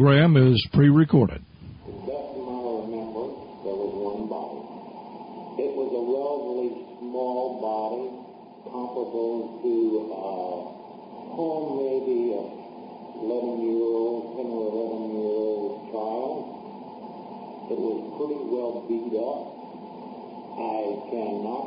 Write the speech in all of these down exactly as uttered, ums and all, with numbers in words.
program is pre-recorded. The best I remember, there was one body. It was a relatively small body, comparable to uh, oh, maybe a eleven-year-old, ten or eleven-year-old child. It was pretty well beat up. I cannot.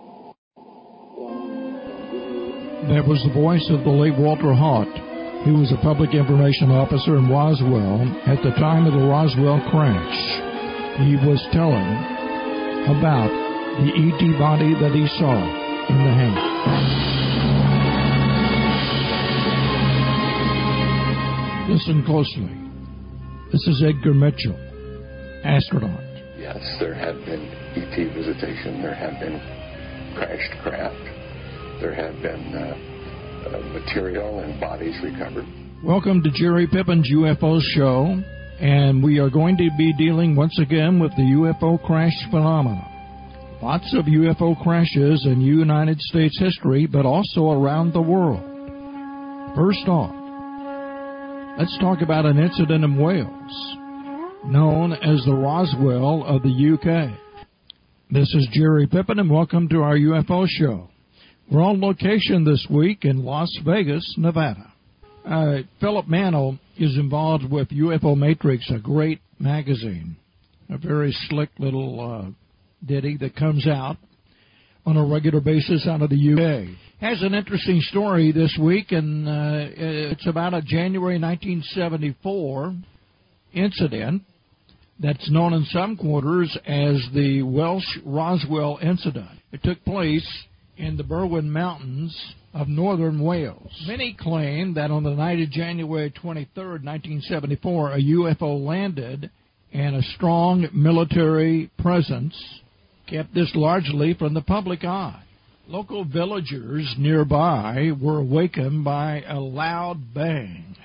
That was the voice of the late Walter Haut. He was a public information officer in Roswell at the time of the Roswell crash. He was telling about the E T body that he saw in the hangar. Listen closely. This is Edgar Mitchell, astronaut. Yes, there have been E T visitation. There have been crashed craft. There have been uh, uh, material and bodies recovered. Welcome to Jerry Pippin's U F O Show, and we are going to be dealing once again with the U F O crash phenomena. Lots of U F O crashes in United States history, but also around the world. First off, let's talk about an incident in Wales known as the Roswell of the U K. This is Jerry Pippin, and welcome to our U F O Show. We're on location this week in Las Vegas, Nevada. Uh, Philip Manno is involved with U F O Matrix, a great magazine, a very slick little uh, ditty that comes out on a regular basis out of the U K. Has an interesting story this week, and uh, it's about a January nineteen seventy-four incident that's known in some quarters as the Welsh Roswell incident. It took place in the Berwyn Mountains of northern Wales. Many claim that on the night of January twenty-third, nineteen seventy-four, a U F O landed, and a strong military presence kept this largely from the public eye. Local villagers nearby were awakened by a loud bang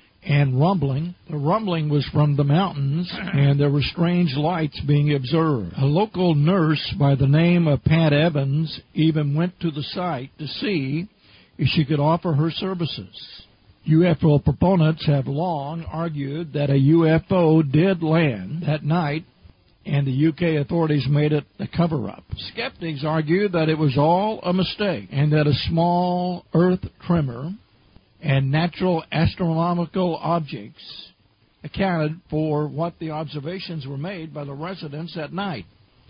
and rumbling. The rumbling was from the mountains, and there were strange lights being observed. A local nurse by the name of Pat Evans even went to the site to see if she could offer her services. U F O proponents have long argued that a U F O did land that night, and the U K authorities made it a cover-up. Skeptics argue that it was all a mistake, and that a small earth tremor and natural astronomical objects accounted for what the observations were made by the residents at night.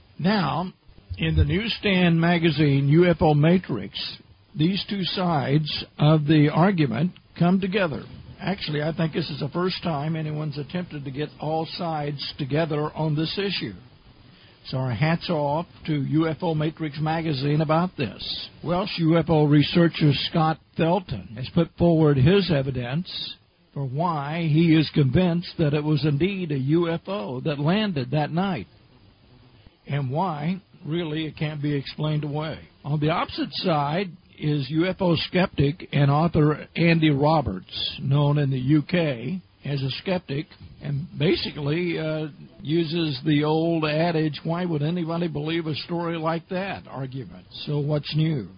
Now, in the newsstand magazine U F O Matrix, these two sides of the argument come together. Actually, I think this is the first time anyone's attempted to get all sides together on this issue. So our hats off to U F O Matrix magazine about this. Welsh U F O researcher Scott Felton has put forward his evidence for why he is convinced that it was indeed a U F O that landed that night, and why, really, it can't be explained away. On the opposite side is U F O skeptic and author Andy Roberts, known in the U K as a skeptic, and basically uh, uses the old adage, why would anybody believe a story like that argument? So what's new?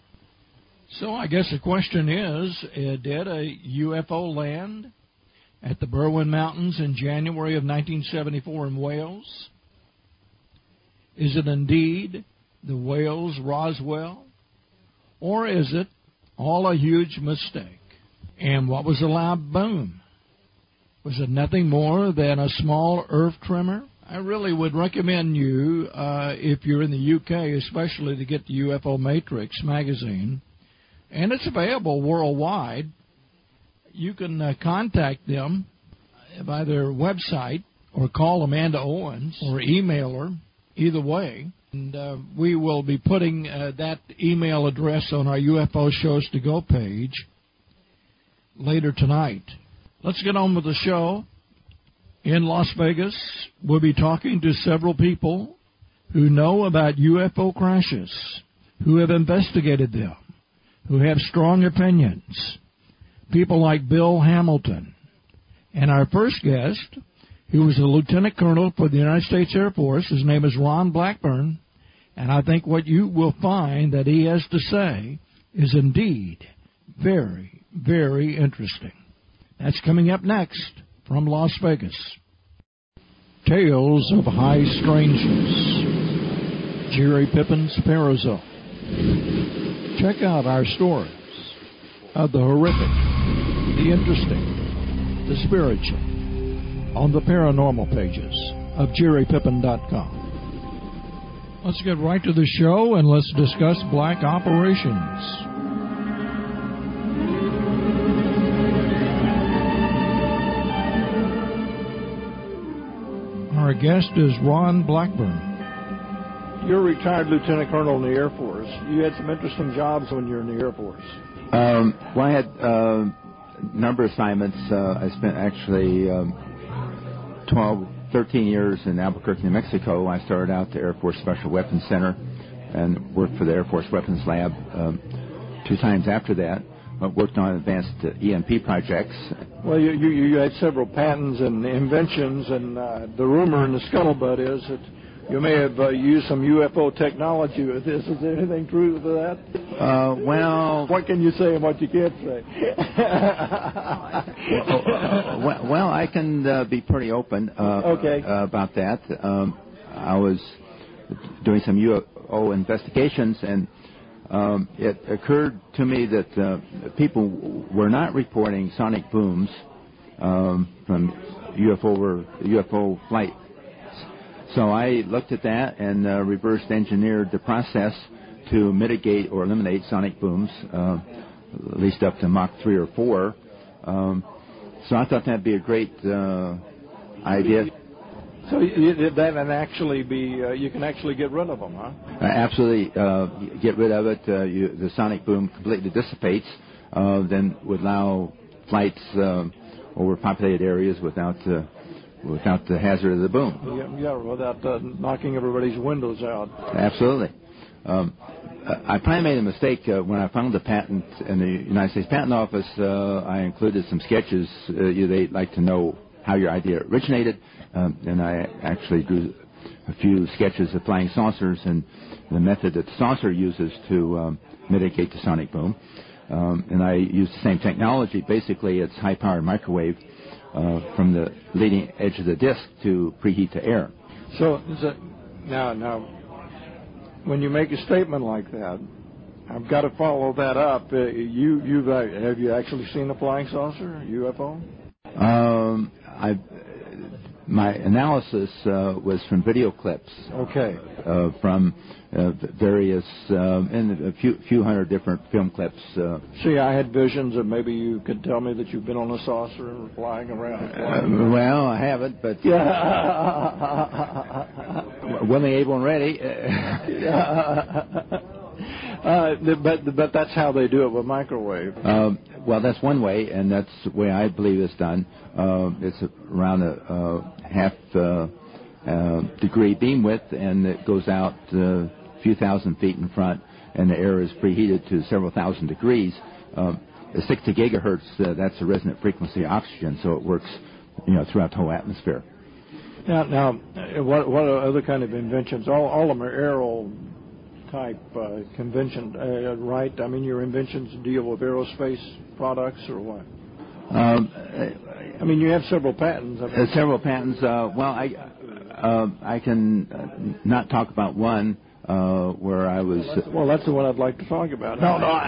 So I guess the question is, uh, did a U F O land at the Berwyn Mountains in January of nineteen seventy-four in Wales? Is it indeed the Wales Roswell? Or is it all a huge mistake? And what was the loud boom? Was it nothing more than a small earth tremor? I really would recommend you, uh, if you're in the U K especially, to get the U F O Matrix magazine. And it's available worldwide. You can uh, contact them by their website or call Amanda Owens or email her, either way. And uh, we will be putting uh, that email address on our U F O Shows to Go page later tonight. Let's get on with the show. In Las Vegas, we'll be talking to several people who know about U F O crashes, who have investigated them, who have strong opinions. People like Bill Hamilton. And our first guest, who was a lieutenant colonel for the United States Air Force, his name is Ron Blackburn, and I think what you will find that he has to say is indeed very, very interesting. That's coming up next from Las Vegas. Tales of High Strangeness. Jerry Pippen's Parazone. Check out our stories of the horrific, the interesting, the spiritual on the paranormal pages of jerry pippen dot com. Let's get right to the show and let's discuss black operations. Our guest is Ron Blackburn. You're a retired lieutenant colonel in the Air Force. You had some interesting jobs when you were in the Air Force. Um, well, I had uh, a number of assignments. Uh, I spent actually um, twelve, thirteen years in Albuquerque, New Mexico. I started out at the Air Force Special Weapons Center and worked for the Air Force Weapons Lab um, two times after that. I worked on advanced uh, E M P projects. Well, you, you, you had several patents and inventions, and uh, the rumor in the scuttlebutt is that you may have uh, used some U F O technology with this. Is there anything true to that? Uh, well... What can you say and what you can't say? well, well, I can uh, be pretty open uh, okay. uh, about that. Um, I was doing some U F O investigations, and um, it occurred to me that uh, people were not reporting sonic booms um, from U F O or U F O flight. So I looked at that and uh, reverse engineered the process to mitigate or eliminate sonic booms, uh, at least up to Mach three or four. Um, so I thought that'd be a great uh, idea. So you, that can actually be, uh, you can actually get rid of them, huh? Uh, absolutely, uh, get rid of it. Uh, you, the sonic boom completely dissipates, uh, then would allow flights uh, over populated areas without uh, without the hazard of the boom. Yeah, yeah without uh, knocking everybody's windows out. Absolutely. Um, I probably made a mistake uh, when I found the patent in the United States Patent Office. Uh, I included some sketches. Uh, they'd like to know how your idea originated, um, and I actually drew a few sketches of flying saucers and the method that the saucer uses to um, mitigate the sonic boom. Um, and I used the same technology. Basically, it's high-powered microwave uh, from the leading edge of the disk to preheat the air. So, is it, now, now, when you make a statement like that, I've got to follow that up. Uh, you, you've, uh, have you actually seen a flying saucer, U F O? Um, I, my analysis uh, was from video clips. Okay. Uh, from uh, various, um, and a few, few hundred different film clips. Uh, See, I had visions of maybe you could tell me that you've been on a saucer and flying around. Flying uh, well, I haven't, but yeah. willing, able, and ready. Uh, but but that's how they do it with microwave. Um, well, that's one way, and that's the way I believe it's done. Uh, it's around a, a half uh, uh, degree beam width, and it goes out uh, a few thousand feet in front, and the air is preheated to several thousand degrees. Um, sixty gigahertz, uh, that's the resonant frequency of oxygen, so it works, you know, throughout the whole atmosphere. Now, now, what what are other kind of inventions? All all of them are aero type uh, convention, uh, right? I mean, your inventions deal with aerospace products or what? Um, I mean, you have several patents. I mean. Uh, several patents. Uh, well, I uh, I can uh, not talk about one uh, where I was. Well that's, well, that's the one I'd like to talk about. No, no,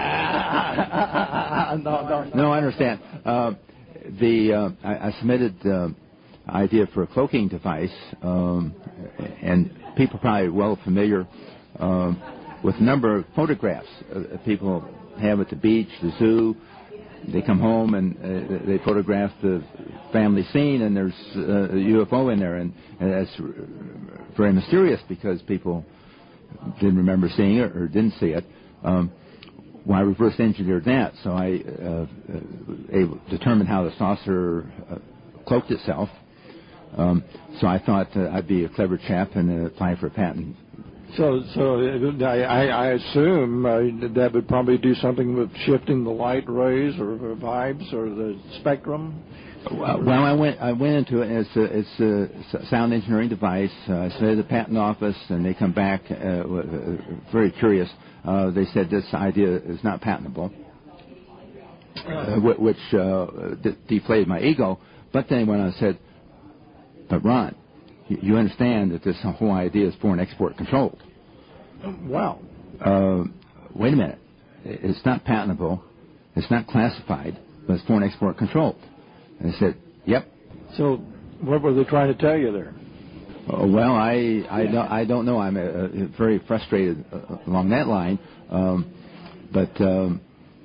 no, no. No, I understand. Uh, the uh, I, I submitted uh, idea for a cloaking device, um, and people probably well familiar. Um, with a number of photographs uh, people have at the beach, the zoo. They come home and uh, they photograph the family scene, and there's uh, a U F O in there, and, and that's very mysterious because people didn't remember seeing it or didn't see it. Um, well, I reverse engineered that, so I uh, able, determined how the saucer uh, cloaked itself. Um, so I thought uh, I'd be a clever chap and uh, apply for a patent. So, so I, I assume uh, that would probably do something with shifting the light rays or, or vibes or the spectrum. Well, I went I went into it. It's a, it's a sound engineering device. Uh, I submitted the patent office, and they come back uh, very curious. Uh, they said this idea is not patentable, uh, which uh, de- deflated my ego. but then when I said, but Ron, you, you understand that this whole idea is foreign export controlled. Wow. Uh, wait a minute. It's not patentable. It's not classified, but it's foreign export controlled. And I said, yep. So what were they trying to tell you there? Uh, well, I I, yeah. don't, I don't know. I'm uh, uh, very frustrated uh, along that line. Um, but, um,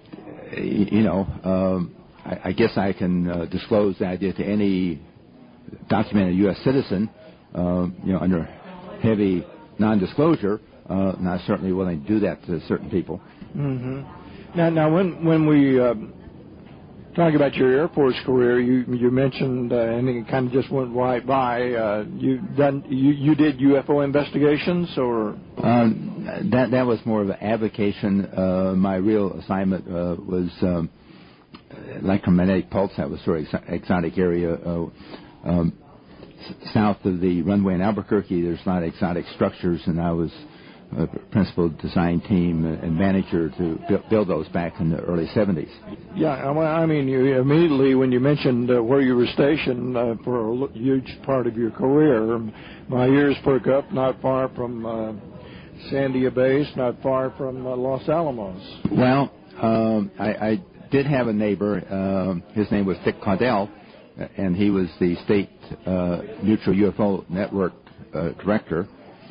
you know, um, I, I guess I can uh, disclose the idea to any documented U S citizen, uh, you know, under heavy non-disclosure. Uh, and I'm certainly willing to do that to certain people. Mm-hmm. Now, now, when when we uh, talk about your Air Force career, you you mentioned, uh, and it kind of just went right by. Uh, you done you you did U F O investigations, or um, that that was more of an avocation. Uh, my real assignment uh, was um, electromagnetic pulse. That was sort of exotic area. Uh, um, s- south of the runway in Albuquerque, there's a lot of exotic structures, and I was Uh, principal design team and manager to build those back in the early seventies. Yeah, I mean, you immediately when you mentioned uh, where you were stationed uh, for a huge part of your career, my ears perk up. Not far from uh, Sandia Base, not far from uh, Los Alamos. Well, um, I, I did have a neighbor. Um, his name was Dick Caudell, and he was the state uh, neutral U F O network uh, director.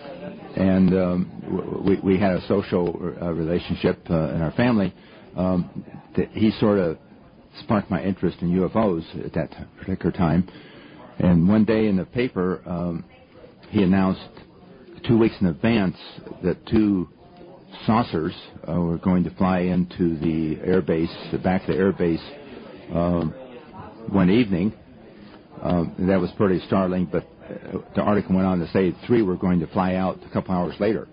And um, we, we had a social uh, relationship uh, in our family. Um, that he sort of sparked my interest in U F Os at that particular time. And one day in the paper, um, he announced two weeks in advance that two saucers uh, were going to fly into the air base, the back of the air base, um, one evening. Um, that was pretty startling, but the article went on to say three were going to fly out a couple hours later.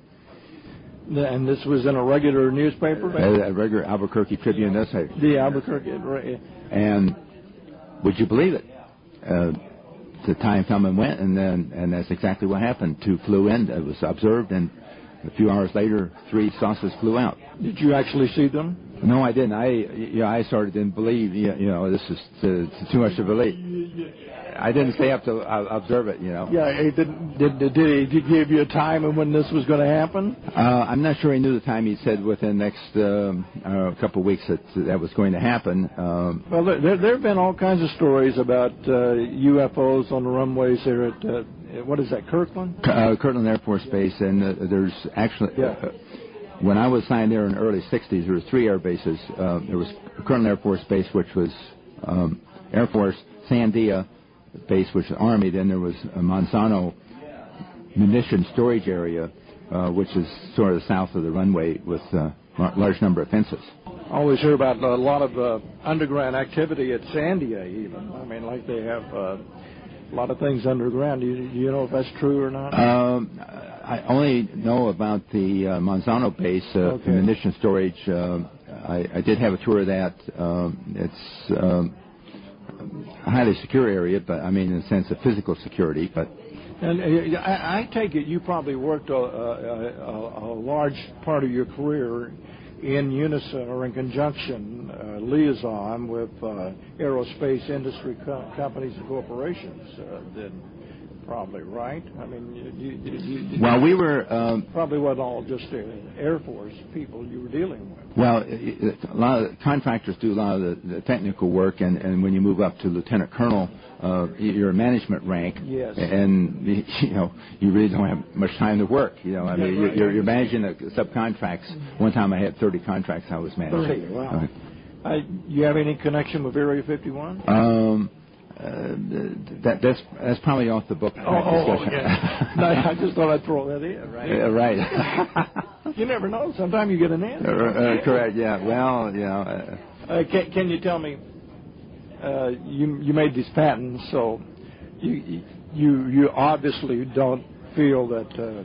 And this was in a regular newspaper? A, a regular Albuquerque Tribune newspaper. The Albuquerque, right. And would you believe it? Uh, the time come and went, and then and that's exactly what happened. Two flew in, it was observed, and a few hours later, three saucers flew out. Did you actually see them? No, I didn't. I, you know, I sort of didn't believe, you know, this is too, too much to believe. I didn't stay up to uh, observe it, you know. Yeah, he did, did, did, did he give you a time and when this was going to happen? Uh, I'm not sure he knew the time. He said within the next um, uh, couple of weeks that that was going to happen. Um, well, there, there have been all kinds of stories about uh, U F Os on the runways there at, uh, what is that, Kirtland? Uh, Kirtland Air Force Base, and uh, there's actually... Yeah. Uh, when I was signed there in the early sixties, there were three air bases. Uh, there was Kirtland Air Force Base, which was um, Air Force, Sandia Base, which was Army. Then there was a Monsanto munition storage area, uh, which is sort of south of the runway with a large number of fences. I always hear about a lot of uh, underground activity at Sandia even. I mean, like they have uh, a lot of things underground. Do you, do you know if that's true or not? Um, I only know about the uh, Monsanto base, uh, okay. the munition storage. Uh, I, I did have a tour of that. Um, it's um, a highly secure area, but I mean in the sense of physical security. But and uh, I, I take it you probably worked a, a, a, a large part of your career in unison or in conjunction, uh, liaison with uh, aerospace industry co- companies and corporations. Uh, then probably, right? I mean, you, you, you, you well, we were um, probably wasn't all just the Air Force people you were dealing with. Well, a lot of contractors do a lot of the, the technical work, and, and when you move up to lieutenant colonel, uh, you're a management rank, yes. and you know you really don't have much time to work. You know, I mean, yeah, right. you're, you're managing the subcontracts. One time I had thirty contracts I was managing. thirty, wow. Okay. Uh, you have any connection with Area fifty-one? Um. Uh, that, that's that's probably off the book. Oh, oh yeah. No, I just thought I'd throw that in, right? Uh, right. You never know. Sometimes you get an answer. Uh, uh, correct. Yeah. Well, you know. Uh, uh, can, can you tell me? Uh, you you made these patents, so you you you obviously don't feel that uh,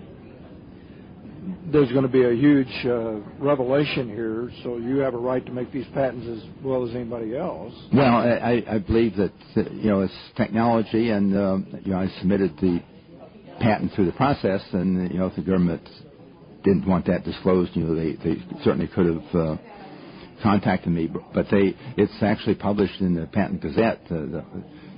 there's going to be a huge uh, revelation here, so you have a right to make these patents as well as anybody else. Well, I, I believe that, you know, it's technology, and, um, you know, I submitted the patent through the process, and, you know, if the government didn't want that disclosed, you know, they, they certainly could have uh, contacted me, but they it's actually published in the Patent Gazette. Uh, the,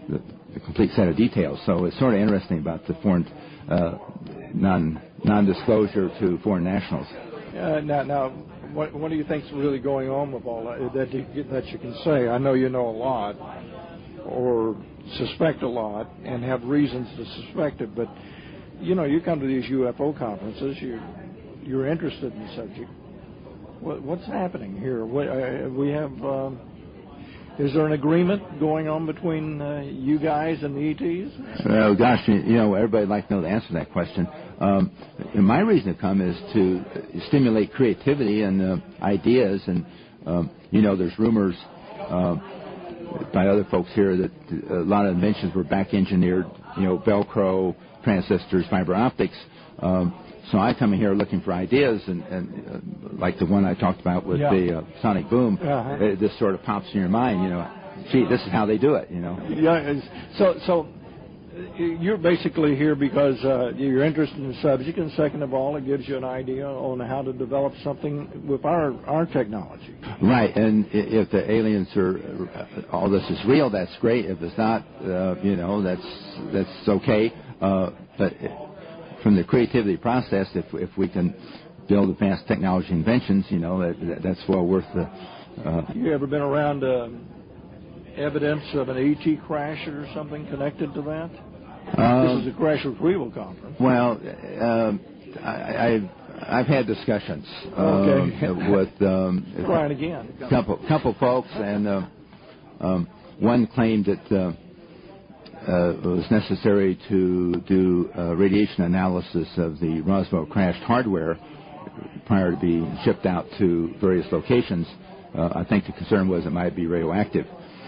the, the complete set of details. So it's sort of interesting about the foreign uh, non non-disclosure to foreign nationals. Uh, now, now, what, what do you think's really going on with all that that you, that you can say? I know you know a lot, or suspect a lot, and have reasons to suspect it. But you know, you come to these U F O conferences, you you're interested in the subject. What, what's happening here? What, uh, we have. Um, Is there an agreement going on between uh, you guys and the E Ts? Oh, gosh, you, you know, everybody would like to know the answer to that question. Um, and my reason to come is to stimulate creativity and uh, ideas. And, um, you know, there's rumors uh, by other folks here that a lot of inventions were back-engineered, you know, Velcro, transistors, fiber optics. Um, So I come in here looking for ideas, and, and uh, like the one I talked about with yeah. the uh, sonic boom, uh-huh. it, this sort of pops in your mind, you know, gee, this is how they do it, you know. Yeah. So, so you're basically here because uh, you're interested in the subject, and second of all, it gives you an idea on how to develop something with our our technology. Right, and if the aliens are, all this is real, that's great. If it's not, uh, you know, that's that's okay. Uh, but from the creativity process, if if we can build advanced technology inventions, you know, that, that's well worth the. Uh, you ever been around uh, evidence of an E T crash or something connected to that? Um, this is a Crash Retrieval Conference. Well, um, I, I've I've had discussions okay. um, with um, trying again. couple couple folks, and uh, um, one claimed that. Uh, Uh, it was necessary to do uh, radiation analysis of the Roswell crashed hardware prior to being shipped out to various locations. Uh, I think the concern was it might be radioactive.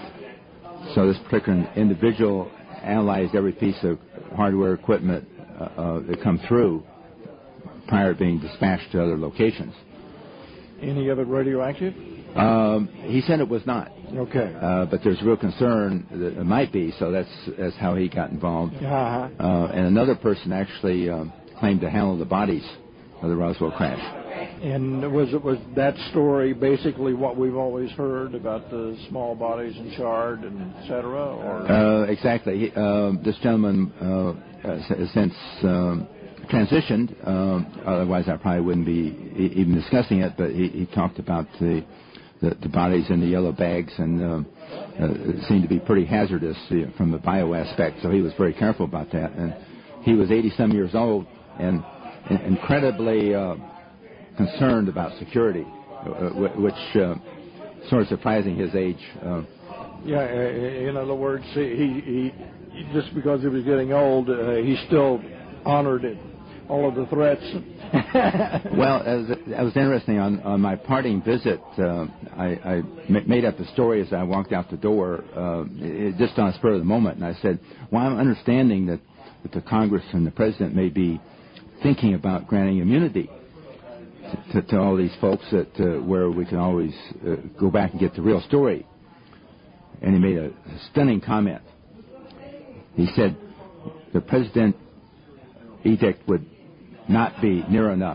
So this particular individual analyzed every piece of hardware equipment uh, uh, that come through prior to being dispatched to other locations. Any of it radioactive? Um, he said it was not. Okay. Uh, but there's real concern that it might be, so that's that's how he got involved. Uh-huh. Uh, and another person actually um, claimed to handle the bodies of the Roswell crash. And was it was that story basically what we've always heard about the small bodies and charred and et cetera? Or? Uh, exactly. He, uh, this gentleman uh, has since um, transitioned. Um, otherwise, I probably wouldn't be even discussing it. But he, he talked about the. The, the bodies in the yellow bags, and uh, uh, it seemed to be pretty hazardous you know, from the bio aspect, so he was very careful about that. And he was eighty-some years old and, and incredibly uh, concerned about security, uh, which uh, sort of surprising his age. Uh, yeah, uh, in other words, he, he just because he was getting old, uh, he still honored it. All of the threats. Well, as it was interesting, on, on my parting visit, uh, I, I m- made up a story as I walked out the door, uh, it, just on the spur of the moment, and I said, well, I'm understanding that, that the Congress and the President may be thinking about granting immunity to, to all these folks that uh, where we can always uh, go back and get the real story. And he made a, a stunning comment. He said, the President edict would not be near enough.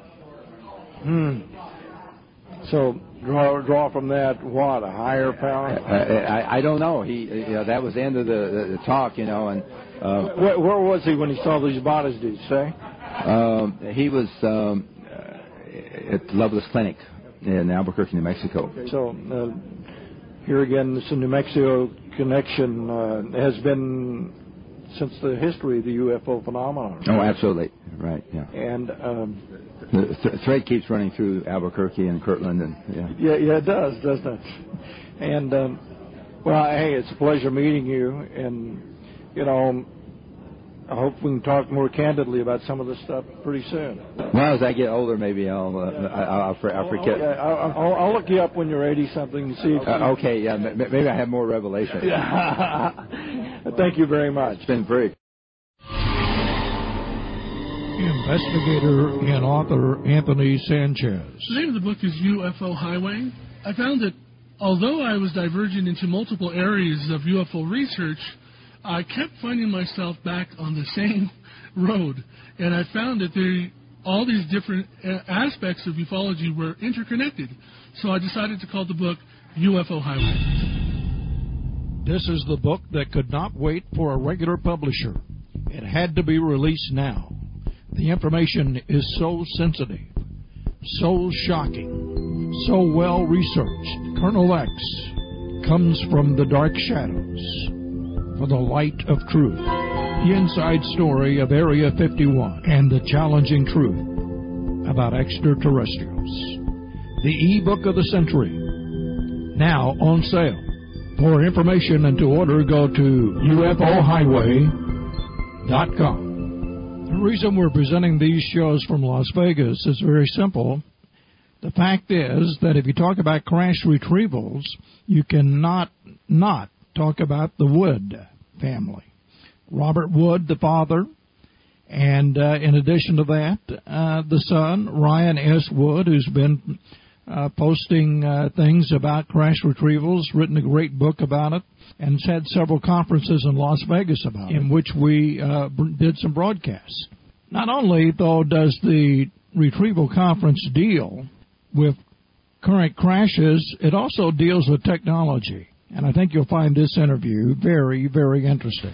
Hmm. So draw draw from that what a higher power. Uh, I, I don't know. He you know that was the end of the, the, the talk. You know, and uh, where, where was he when he saw these bodies? Did you say? Um, he was um, at Loveless Clinic in Albuquerque, New Mexico. Okay, so uh, here again, this New Mexico connection uh, has been since the history of the U F O phenomenon. Oh, absolutely. Right, yeah. And um, the th- thread keeps running through Albuquerque and Kirtland. and Yeah, yeah, yeah it does, doesn't it? And, um, well, hey, it's a pleasure meeting you. And, you know, I hope we can talk more candidly about some of this stuff pretty soon. Well, as I get older, maybe I'll uh, yeah. I'll, I'll, I'll forget. Oh, I'll, I'll, I'll look you up when you're eighty-something and see if... Uh, okay, yeah, m- maybe I have more revelation. Thank you very much. It's been very... Investigator and author Anthony Sanchez. The name of the book is U F O Highway. I found that although I was diverging into multiple areas of U F O research, I kept finding myself back on the same road. And I found that there, all these different aspects of ufology were interconnected. So I decided to call the book U F O Highway. This is the book that could not wait for a regular publisher. It had to be released now. The information is so sensitive, so shocking, so well researched. Colonel X comes from the dark shadows for the light of truth. The inside story of Area fifty-one and the challenging truth about extraterrestrials. The e-book of the century, now on sale. For information and to order, go to U F O highway dot com. The reason we're presenting these shows from Las Vegas is very simple. The fact is that if you talk about crash retrievals, you cannot not talk about the Wood family. Robert Wood, the father, and uh, in addition to that, uh, the son, Ryan S. Wood, who's been uh, posting uh, things about crash retrievals, written a great book about it, and has had several conferences in Las Vegas about it, in which we uh, did some broadcasts. Not only, though, does the Retrieval Conference deal with current crashes, it also deals with technology. And I think you'll find this interview very, very interesting.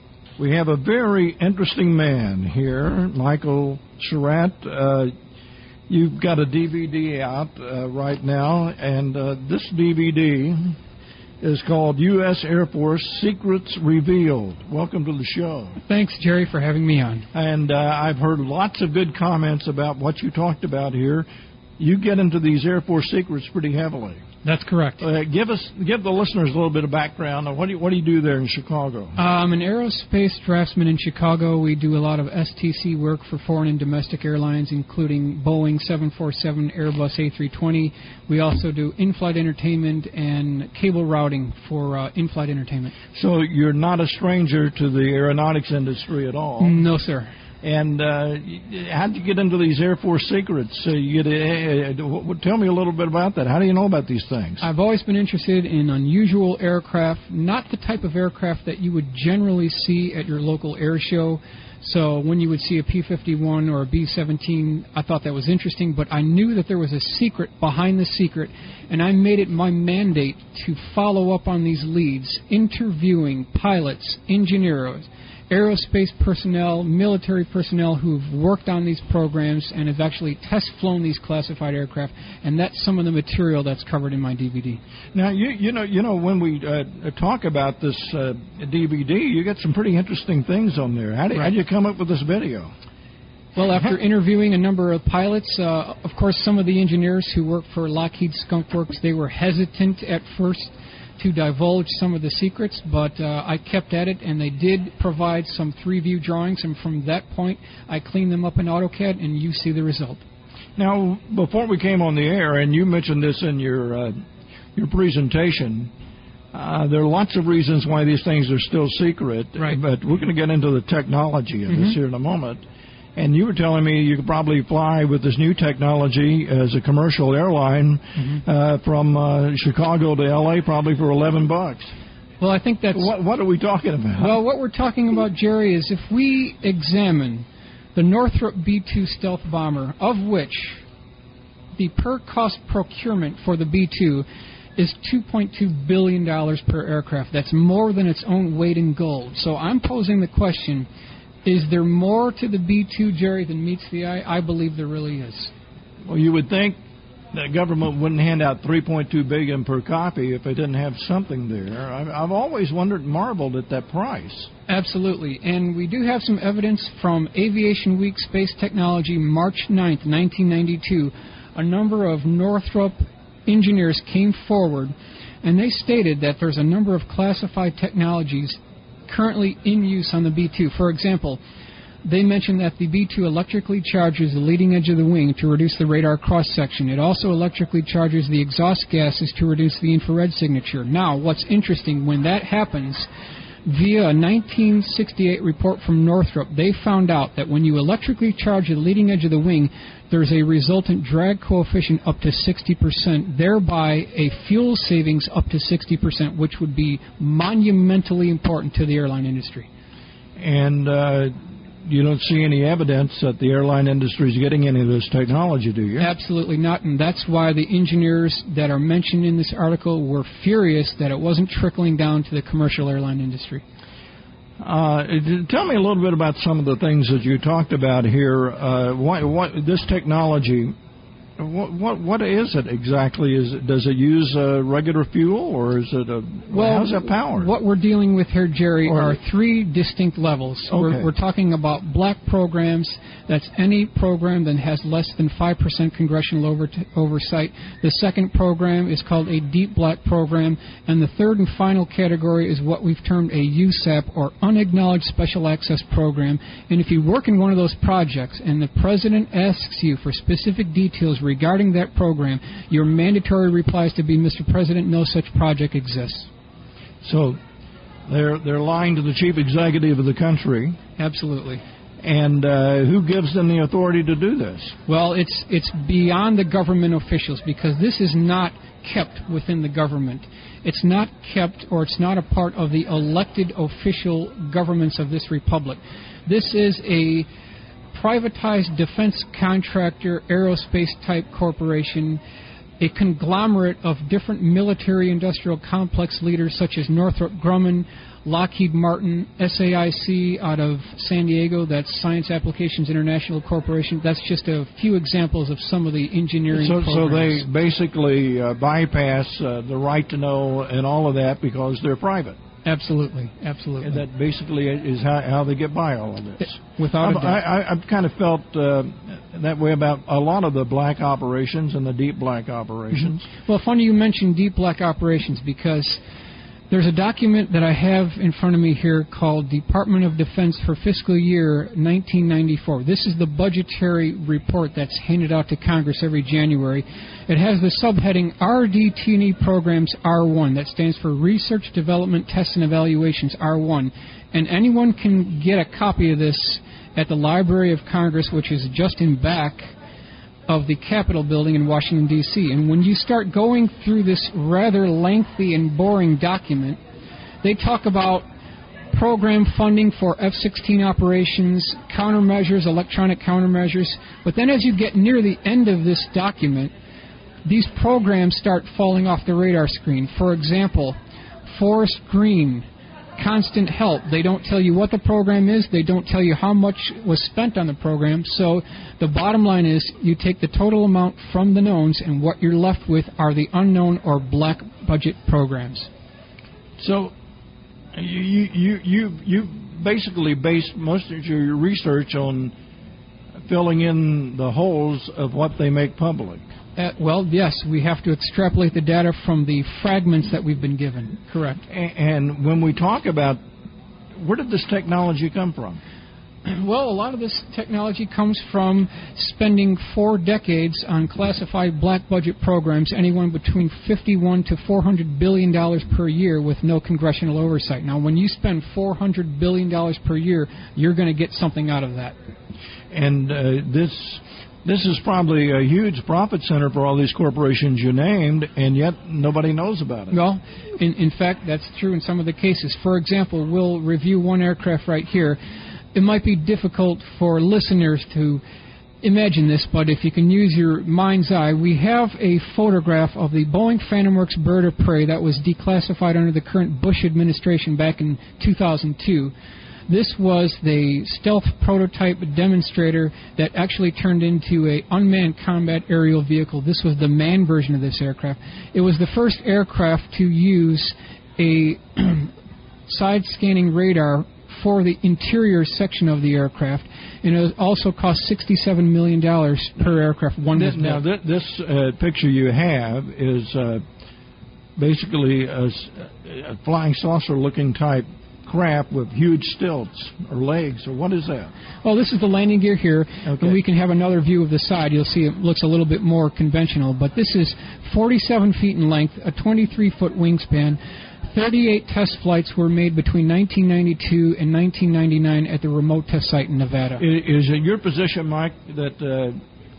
We have a very interesting man here, Michael Surratt. Uh, you've got a D V D out uh, right now, and uh, this D V D is called U S Air Force Secrets Revealed. Welcome to the show. Thanks, Jerry, for having me on. And uh, I've heard lots of good comments about what you talked about here. You get into these Air Force secrets pretty heavily. That's correct. Uh, give us, give the listeners a little bit of background on what do you, what do you do there in Chicago? I'm an aerospace draftsman in Chicago. We do a lot of S T C work for foreign and domestic airlines, including Boeing seven forty-seven, Airbus A three twenty. We also do in-flight entertainment and cable routing for uh, in-flight entertainment. So you're not a stranger to the aeronautics industry at all? No, sir. And uh, how did you get into these Air Force secrets? Uh, you get, uh, uh, tell me a little bit about that. How do you know about these things? I've always been interested in unusual aircraft, not the type of aircraft that you would generally see at your local air show. So when you would see a P fifty-one or a B seventeen, I thought that was interesting, but I knew that there was a secret behind the secret, and I made it my mandate to follow up on these leads, interviewing pilots, engineers, aerospace personnel, military personnel who've worked on these programs and have actually test-flown these classified aircraft, and that's some of the material that's covered in my D V D. Now, you you know, you know when we uh, talk about this uh, D V D, you get some pretty interesting things on there. How did right. you come up with this video? Well, after interviewing a number of pilots, uh, of course, some of the engineers who work for Lockheed Skunk Works, they were hesitant at first to divulge some of the secrets, but uh, I kept at it, and they did provide some three-view drawings, and from that point, I cleaned them up in AutoCAD, and you see the result. Now, before we came on the air, and you mentioned this in your uh, your presentation, uh, there are lots of reasons why these things are still secret, right. But we're going to get into the technology of mm-hmm. this here in a moment. And you were telling me you could probably fly with this new technology as a commercial airline mm-hmm. uh, from uh, Chicago to L A probably for eleven bucks. Well, I think that's... What, what are we talking about? Well, what we're talking about, Jerry, is if we examine the Northrop B two stealth bomber, of which the per-cost procurement for the B two is two point two billion dollars per aircraft. That's more than its own weight in gold. So I'm posing the question... Is there more to the B two, Jerry, than meets the eye? I believe there really is. Well, you would think the government wouldn't hand out three point two billion dollars per copy if they didn't have something there. I've always wondered, marveled at that price. Absolutely. And we do have some evidence from Aviation Week Space Technology, March ninth, nineteen ninety-two. A number of Northrop engineers came forward, and they stated that there's a number of classified technologies currently in use on the B two. For example, they mentioned that the B two electrically charges the leading edge of the wing to reduce the radar cross-section. It also electrically charges the exhaust gases to reduce the infrared signature. Now, what's interesting, when that happens, via a nineteen sixty-eight report from Northrop, they found out that when you electrically charge the leading edge of the wing, there's a resultant drag coefficient up to sixty percent, thereby a fuel savings up to sixty percent, which would be monumentally important to the airline industry. And uh, you don't see any evidence that the airline industry is getting any of this technology, do you? Absolutely not, and that's why the engineers that are mentioned in this article were furious that it wasn't trickling down to the commercial airline industry. Uh, tell me a little bit about some of the things that you talked about here. Uh, what, what this technology, what, what what is it exactly? Is it, does it use uh, regular fuel, or is it a well? How's that powered? What we're dealing with here, Jerry, or, are three distinct levels. Okay. We're, we're talking about black programs. That's any program that has less than five percent congressional over oversight. The second program is called a deep black program, and the third and final category is what we've termed a U S A P, or Unacknowledged Special Access Program. And if you work in one of those projects and the president asks you for specific details regarding that program, your mandatory reply is to be, Mister President, no such project exists. So they're they're lying to the chief executive of the country. Absolutely. And uh, who gives them the authority to do this? Well, it's it's beyond the government officials, because this is not kept within the government. It's not kept, or it's not a part of the elected official governments of this republic. This is a privatized defense contractor, aerospace-type corporation, a conglomerate of different military-industrial complex leaders such as Northrop Grumman, Lockheed Martin, S A I C out of San Diego, that's Science Applications International Corporation. That's just a few examples of some of the engineering so, programs. So they basically uh, bypass uh, the right to know and all of that because they're private. Absolutely, absolutely. And that basically is how, how they get by all of this. Without a doubt. I, I, I've kind of felt uh, that way about a lot of the black operations and the deep black operations. Mm-hmm. Well, funny you mentioned deep black operations, because there's a document that I have in front of me here called Department of Defense for Fiscal Year nineteen ninety-four. This is the budgetary report that's handed out to Congress every January. It has the subheading R D T and E Programs R one. That stands for Research, Development, Tests, and Evaluations R one. And anyone can get a copy of this at the Library of Congress, which is just in back of the Capitol building in Washington, D C And when you start going through this rather lengthy and boring document, they talk about program funding for F sixteen operations, countermeasures, electronic countermeasures. But then as you get near the end of this document, these programs start falling off the radar screen. For example, Forest Green, Constant Help. They don't tell you what the program is. They don't tell you how much was spent on the program. So the bottom line is you take the total amount from the knowns, and what you're left with are the unknown or black budget programs. So you you you you basically based most of your research on filling in the holes of what they make public. Uh, well, yes, we have to extrapolate the data from the fragments that we've been given. Correct. And when we talk about, where did this technology come from? Well, a lot of this technology comes from spending four decades on classified black budget programs, anyone between fifty-one to four hundred billion dollars per year with no congressional oversight. Now, when you spend four hundred billion dollars per year, you're going to get something out of that. And uh, this... This is probably a huge profit center for all these corporations you named, and yet nobody knows about it. Well, in, in fact, that's true in some of the cases. For example, we'll review one aircraft right here. It might be difficult for listeners to imagine this, but if you can use your mind's eye, we have a photograph of the Boeing Phantom Works bird of prey that was declassified under the current Bush administration back in two thousand two. This was the stealth prototype demonstrator that actually turned into an unmanned combat aerial vehicle. This was the manned version of this aircraft. It was the first aircraft to use a side-scanning radar for the interior section of the aircraft, and it also cost sixty-seven million dollars per aircraft. One this, now, this, this uh, picture you have is uh, basically a, a flying saucer-looking type craft with huge stilts or legs, or what is that? Well, this is the landing gear here, okay. And we can have another view of the side. You'll see it looks a little bit more conventional, but this is forty-seven feet in length, a twenty-three foot wingspan. thirty-eight test flights were made between nineteen ninety-two and nineteen ninety-nine at the remote test site in Nevada. Is it your position, Mike, that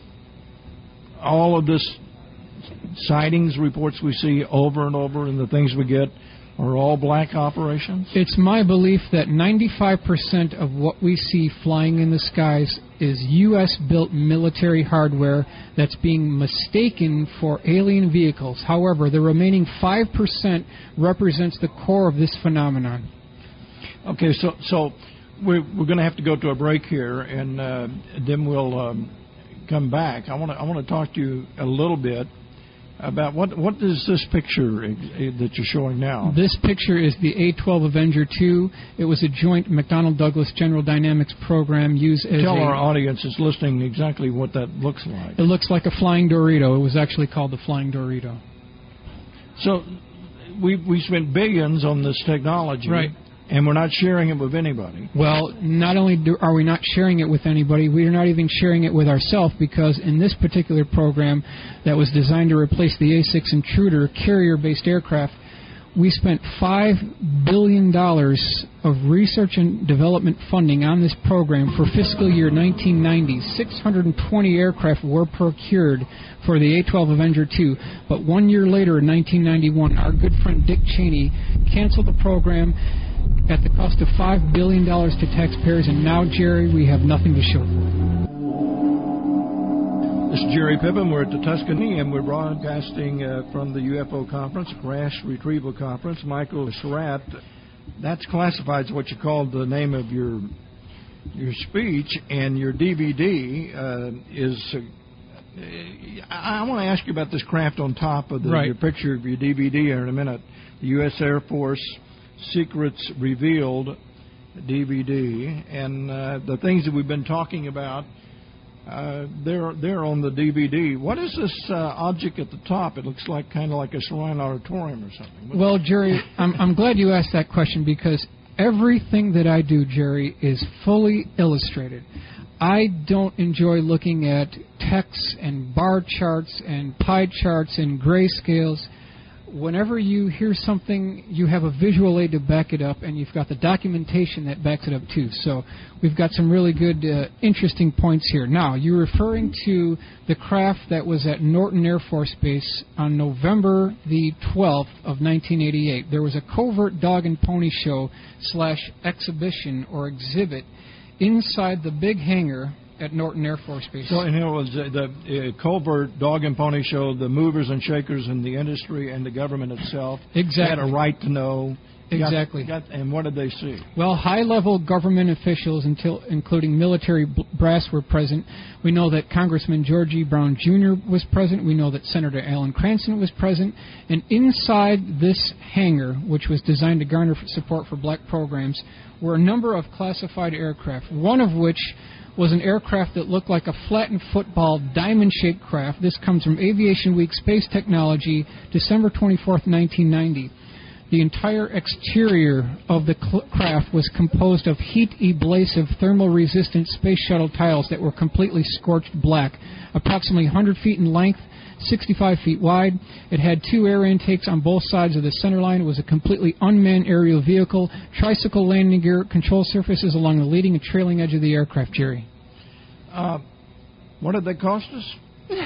uh, all of this sightings reports we see over and over and the things we get or all-black operations? It's my belief that ninety-five percent of what we see flying in the skies is U S-built military hardware that's being mistaken for alien vehicles. However, the remaining five percent represents the core of this phenomenon. Okay, so so we're, we're going to have to go to a break here, and uh, then we'll um, come back. I want to I want to talk to you a little bit about what what is this picture that you're showing now? This picture is the A twelve Avenger two. It was a joint McDonnell Douglas General Dynamics program used as Tell a, our audience that's listening exactly what that looks like. It looks like a flying Dorito. It was actually called the Flying Dorito. So we we spent billions on this technology. Right. And we're not sharing it with anybody. Well, not only do, are we not sharing it with anybody, we are not even sharing it with ourselves, because in this particular program that was designed to replace the A six Intruder carrier-based aircraft, we spent five billion dollars of research and development funding on this program for fiscal year nineteen ninety. six hundred twenty aircraft were procured for the A twelve Avenger two, but one year later in nineteen ninety-one, our good friend Dick Cheney canceled the program at the cost of five billion dollars to taxpayers, and now, Jerry, we have nothing to show for it. This is Jerry Pippin. We're at the Tuscany, and we're broadcasting uh, from the U F O conference, Crash Retrieval Conference. Michael Surratt, that's classified as what you called the name of your your speech, and your D V D uh, is... Uh, I, I want to ask you about this craft on top of the, right. your picture of your D V D here in a minute. The U S Air Force Secrets Revealed D V D, and uh, the things that we've been talking about, uh, they're they're on the D V D. What is this uh, object at the top? It looks like kind of like a Shrine Auditorium or something. Well, Jerry, I'm, I'm glad you asked that question, because everything that I do, Jerry, is fully illustrated. I don't enjoy looking at text and bar charts and pie charts and grayscales. Whenever you hear something, you have a visual aid to back it up, and you've got the documentation that backs it up too. So we've got some really good, uh, interesting points here. Now, you're referring to the craft that was at Norton Air Force Base on November the twelfth of nineteen eighty-eight. There was a covert dog and pony show slash exhibition or exhibit inside the big hangar at Norton Air Force Base. So, and it was uh, the uh, covert dog and pony show, the movers and shakers in the industry and the government itself Exactly. had a right to know. Exactly. Got, got, and what did they see? Well, high-level government officials, until, including military b- brass, were present. We know that Congressman George E. Brown Junior was present. We know that Senator Alan Cranston was present. And inside this hangar, which was designed to garner support for black programs, were a number of classified aircraft, one of which was an aircraft that looked like a flattened football, diamond-shaped craft. This comes from Aviation Week Space Technology, December twenty-fourth, nineteen ninety. The entire exterior of the cl- craft was composed of heat-ablasive, thermal-resistant space shuttle tiles that were completely scorched black, approximately one hundred feet in length, sixty-five feet wide. It had two air intakes on both sides of the center line. It was a completely unmanned aerial vehicle, tricycle landing gear, control surfaces along the leading and trailing edge of the aircraft, Jerry. Uh, what did they cost us?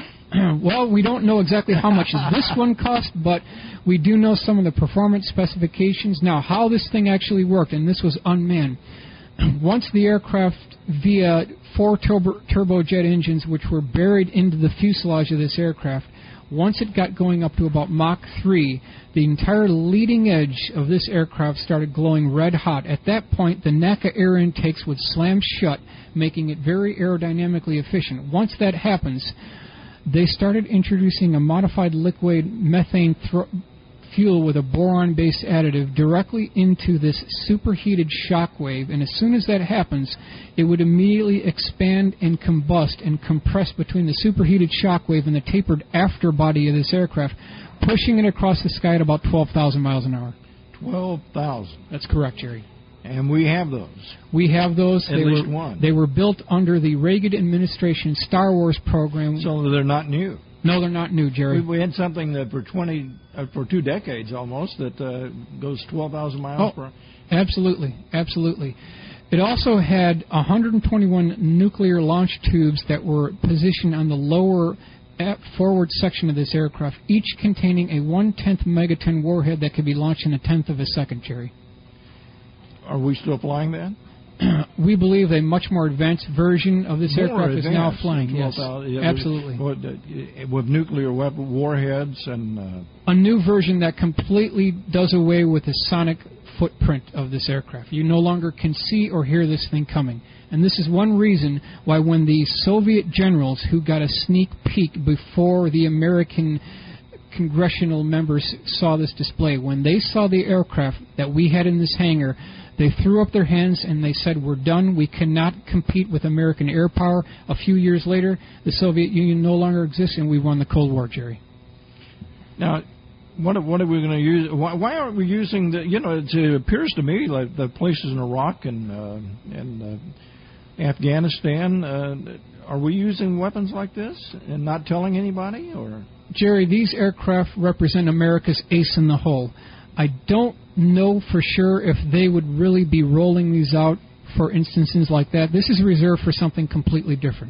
Well, we don't know exactly how much this one cost, but we do know some of the performance specifications. Now, how this thing actually worked, and this was unmanned. Once the aircraft, via four turbo, turbojet engines, which were buried into the fuselage of this aircraft, once it got going up to about Mach three, the entire leading edge of this aircraft started glowing red hot. At that point, the NACA air intakes would slam shut, making it very aerodynamically efficient. Once that happens, they started introducing a modified liquid methane thro- fuel with a boron-based additive directly into this superheated shock wave, and as soon as that happens, it would immediately expand and combust and compress between the superheated shock wave and the tapered afterbody of this aircraft, pushing it across the sky at about twelve thousand miles an hour. twelve thousand. That's correct, Jerry. And we have those. We have those. At they least were, one. They were built under the Reagan administration Star Wars program. So they're not new. No, they're not new, Jerry. We, we had something that for twenty, uh, for two decades almost, that uh, goes twelve thousand miles oh, per hour. Absolutely, absolutely. It also had one hundred twenty-one nuclear launch tubes that were positioned on the lower forward section of this aircraft, each containing a one-tenth megaton warhead that could be launched in a tenth of a second, Jerry. Are we still flying that? We believe a much more advanced version of this more aircraft advanced. is now flying. Yes, uh, yeah, absolutely. With, with, with nuclear weapon warheads and uh, a new version that completely does away with the sonic footprint of this aircraft. You no longer can see or hear this thing coming. And this is one reason why when the Soviet generals who got a sneak peek before the American congressional members saw this display, when they saw the aircraft that we had in this hangar, they threw up their hands and they said, we're done. We cannot compete with American air power. A few years later, the Soviet Union no longer exists, and we won the Cold War, Jerry. Now, what, what are we going to use? Why, why aren't we using the, you know, it, it appears to me like the places in Iraq and, uh, and uh, Afghanistan, uh, are we using weapons like this and not telling anybody? Or Jerry, these aircraft represent America's ace in the hole. I don't know for sure if they would really be rolling these out for instances like that. This is reserved for something completely different.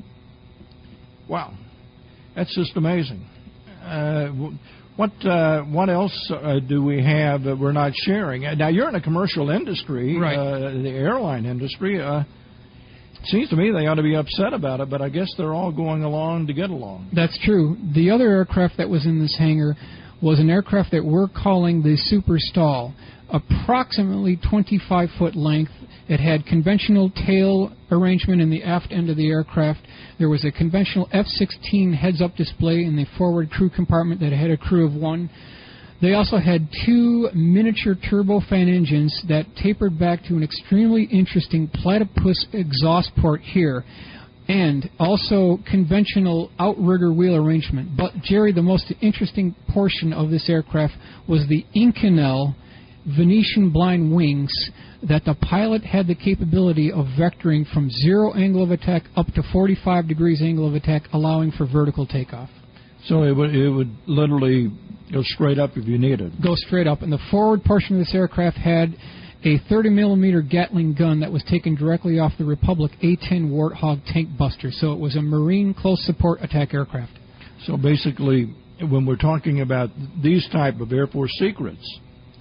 Wow. That's just amazing. Uh, what uh, what else uh, do we have that we're not sharing? Now, you're in a commercial industry, right. uh, the airline industry. Uh, it seems to me they ought to be upset about it, but I guess they're all going along to get along. That's true. The other aircraft that was in this hangar was an aircraft that we're calling the Super Stall, approximately twenty-five foot length. It had conventional tail arrangement in the aft end of the aircraft. There was a conventional F sixteen heads-up display in the forward crew compartment that had a crew of one. They also had two miniature turbofan engines that tapered back to an extremely interesting platypus exhaust port here, and also conventional outrigger wheel arrangement. But, Jerry, the most interesting portion of this aircraft was the Inconel Venetian blind wings that the pilot had the capability of vectoring from zero angle of attack up to forty-five degrees angle of attack, allowing for vertical takeoff. So it would, it would literally go straight up if you needed. Go straight up. And the forward portion of this aircraft had a thirty millimeter Gatling gun that was taken directly off the Republic A ten Warthog tank buster. So it was a Marine close support attack aircraft. So basically, when we're talking about these type of Air Force secrets,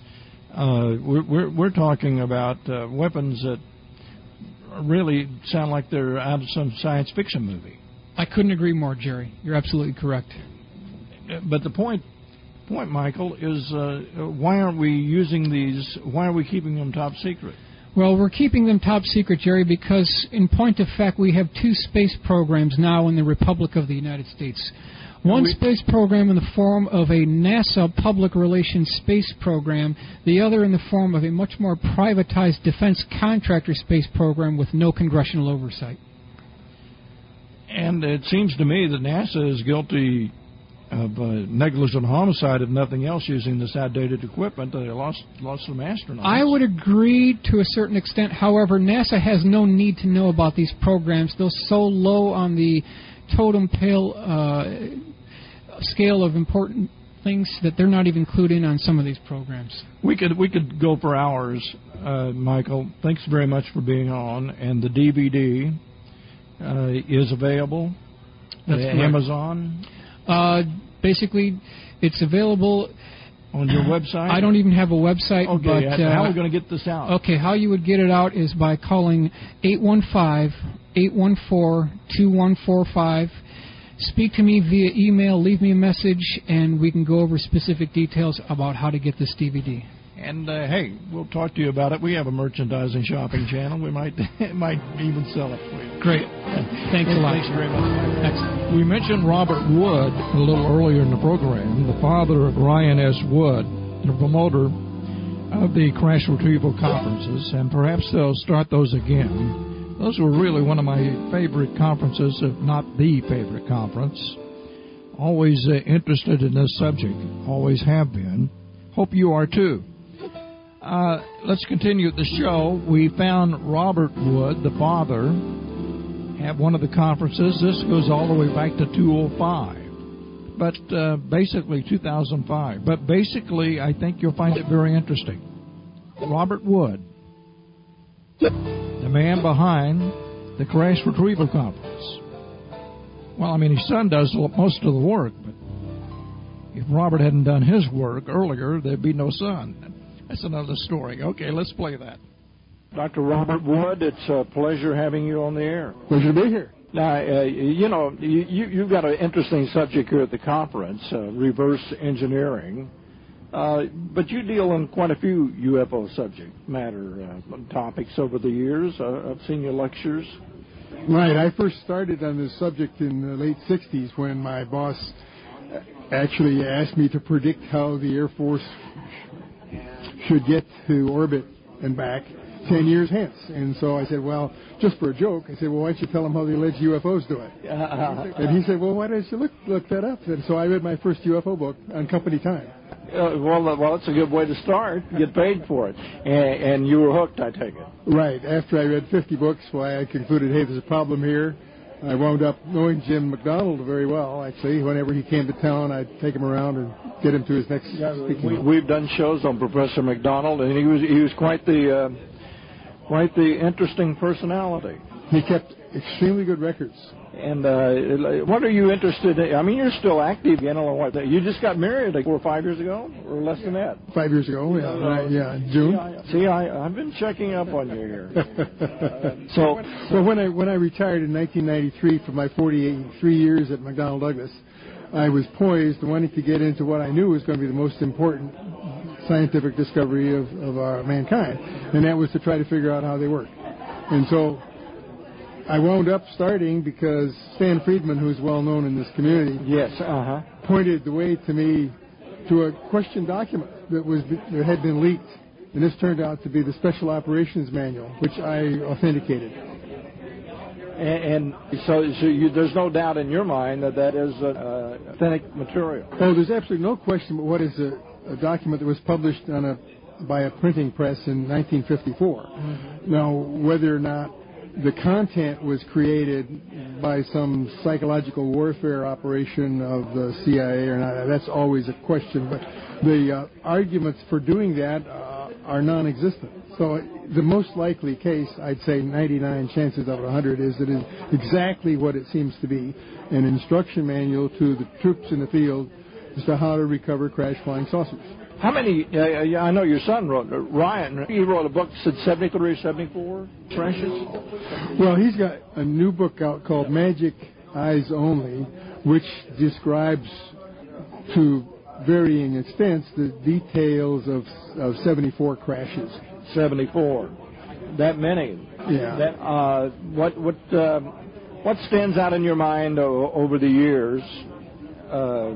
uh, we're, we're, we're talking about uh, weapons that really sound like they're out of some science fiction movie. I couldn't agree more, Jerry. You're absolutely correct. But the point, point, Michael, is uh, why aren't we using these? Why are we keeping them top secret? Well, we're keeping them top secret, Jerry, because in point of fact, we have two space programs now in the Republic of the United States. One we, space program in the form of a NASA public relations space program, the other in the form of a much more privatized defense contractor space program with no congressional oversight. And it seems to me that NASA is guilty of uh, negligent homicide, if nothing else, using this outdated equipment. They lost lost some astronauts. I would agree to a certain extent. However, NASA has no need to know about these programs. They're so low on the totem pole uh, scale of important things that they're not even clued in on some of these programs. We could we could go for hours, uh, Michael. Thanks very much for being on. And the D V D uh, is available That's at correct. Amazon. Uh, basically, it's available on your website. I don't even have a website. Okay, but, uh, how are we going to get this out? Okay, how you would get it out is by calling eight one five, eight one four, two one four five. Speak to me via email, leave me a message, and we can go over specific details about how to get this D V D. And, uh, hey, we'll talk to you about it. We have a merchandising shopping channel. We might might even sell it for you. Great. Thanks a lot. Thanks very much. Excellent. We mentioned Robert Wood a little earlier in the program, the father of Ryan S. Wood, the promoter of the crash retrieval conferences, and perhaps they'll start those again. Those were really one of my favorite conferences, if not the favorite conference. Always uh, interested in this subject. Always have been. Hope you are too. Uh, let's continue the show. We found Robert Wood, the father, at one of the conferences. This goes all the way back to two oh five, but uh, basically two thousand five. But basically, I think you'll find it very interesting. Robert Wood, the man behind the Crash Retrieval Conference. Well, I mean, his son does most of the work, but if Robert hadn't done his work earlier, there'd be no son. That's another story. Okay, let's play that. Doctor Robert Wood, it's a pleasure having you on the air. Pleasure to be here. Now, uh, you know, you, you've got an interesting subject here at the conference, uh, reverse engineering. Uh, but you deal in quite a few U F O subject matter uh, topics over the years. Uh, I've seen your lectures. Right. I first started on this subject in the late sixties when my boss actually asked me to predict how the Air Force should get to orbit and back ten years hence. And so I said, well, just for a joke, I said, well, why don't you tell them how the alleged U F Os do it? Uh, and he said, well, why don't you look, look that up? And so I read my first U F O book on company time. Uh, well, uh, well, that's a good way to start. Get paid for it. And, and you were hooked, I take it. Right. After I read fifty books, why I concluded, hey, there's a problem here. I wound up knowing Jim McDonald very well, actually. Whenever he came to town, I'd take him around and get him to his next yeah, speaking. We, we've done shows on Professor McDonald, and he was he was quite the uh, quite the interesting personality. He kept extremely good records. And uh, what are you interested in? I mean, you're still active. You know what? You just got married like four or five years ago, or less than that. Five years ago, yeah, uh, right, yeah, June. See, I, see I, I've been checking up on you here. uh, so, well, when I when I retired in nineteen ninety-three for my forty-three years at McDonnell Douglas, I was poised, wanting to get into what I knew was going to be the most important scientific discovery of, of our mankind, and that was to try to figure out how they work. And so I wound up starting because Stan Friedman, who's well known in this community, yes, uh-huh. pointed the way to me to a question document that was that had been leaked, and this turned out to be the Special Operations Manual, which I authenticated. And, and so, so you, there's no doubt in your mind that that is uh, authentic material. Oh, there's absolutely no question. But what is a, a document that was published on a by a printing press in nineteen fifty-four? Mm-hmm. Now, whether or not the content was created by some psychological warfare operation of the C I A or not, that's always a question. But the uh, arguments for doing that uh, are non-existent. So the most likely case, I'd say ninety-nine chances out of one hundred, is that it's exactly what it seems to be, an instruction manual to the troops in the field as to how to recover crash flying saucers. How many, uh, I know your son wrote, uh, Ryan, he wrote a book that said seventy-three or seventy-four crashes? Well, he's got a new book out called Magic Eyes Only, which describes to varying extents the details of, of seventy-four crashes. seventy-four. That many. Yeah. That, uh, what, what, uh, what stands out in your mind o- over the years? Uh,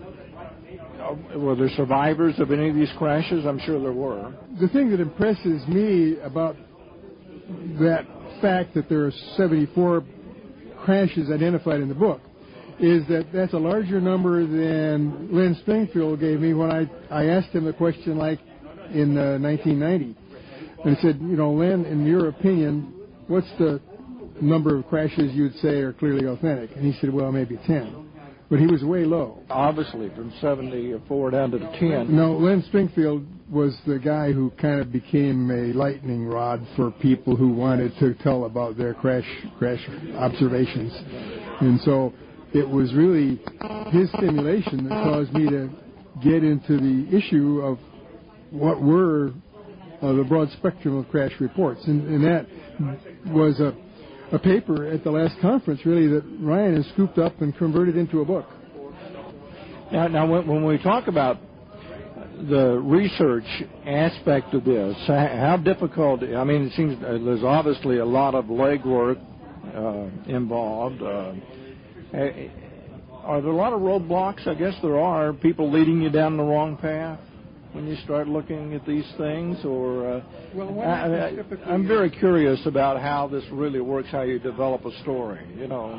Were there survivors of any of these crashes? I'm sure there were. The thing that impresses me about that fact that there are seventy-four crashes identified in the book is that that's a larger number than Len Springfield gave me when I, I asked him a question like in uh, nineteen ninety. And he said, you know, Len, in your opinion, what's the number of crashes you'd say are clearly authentic? And he said, well, maybe ten. But he was way low. Obviously, from seventy-four down to the ten. No, Len Springfield was the guy who kind of became a lightning rod for people who wanted to tell about their crash crash observations. And so it was really his stimulation that caused me to get into the issue of what were uh, the broad spectrum of crash reports. And, and that was a a paper at the last conference, really, that Ryan has scooped up and converted into a book. Now, now when, when we talk about the research aspect of this, how difficult, I mean, it seems uh, there's obviously a lot of legwork uh, involved. Uh, are there a lot of roadblocks? I guess there are. People leading you down the wrong path when you start looking at these things, or uh, well, I, I, I'm very curious about how this really works, how you develop a story, you know.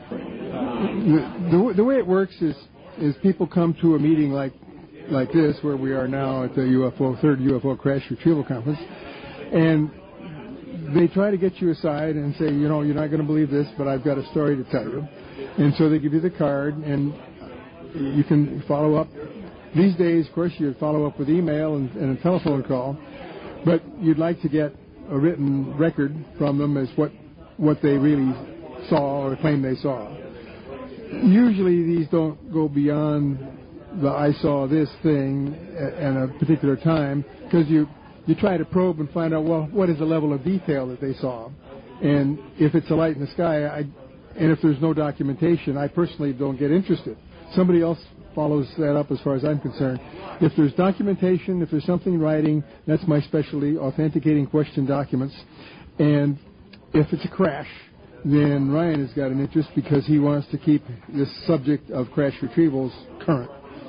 Uh, the, the, the way it works is is people come to a meeting like like this, where we are now at the U F O third U F O Crash Retrieval Conference, and they try to get you aside and say, you know, you're not going to believe this, but I've got a story to tell you. And so they give you the card, and you can follow up. These days, of course, you'd follow up with email and, and a telephone call, but you'd like to get a written record from them as what what they really saw or claim they saw. usually these don't go beyond the I saw this thing at, at a particular time, because you, you try to probe and find out, well, what is the level of detail that they saw? And if it's a light in the sky, I, and if there's no documentation, I personally don't get interested. Somebody else follows that up as far as I'm concerned. If there's documentation, if there's something in writing, that's my specialty, authenticating question documents. And if it's a crash, then Ryan has got an interest because he wants to keep this subject of crash retrievals current.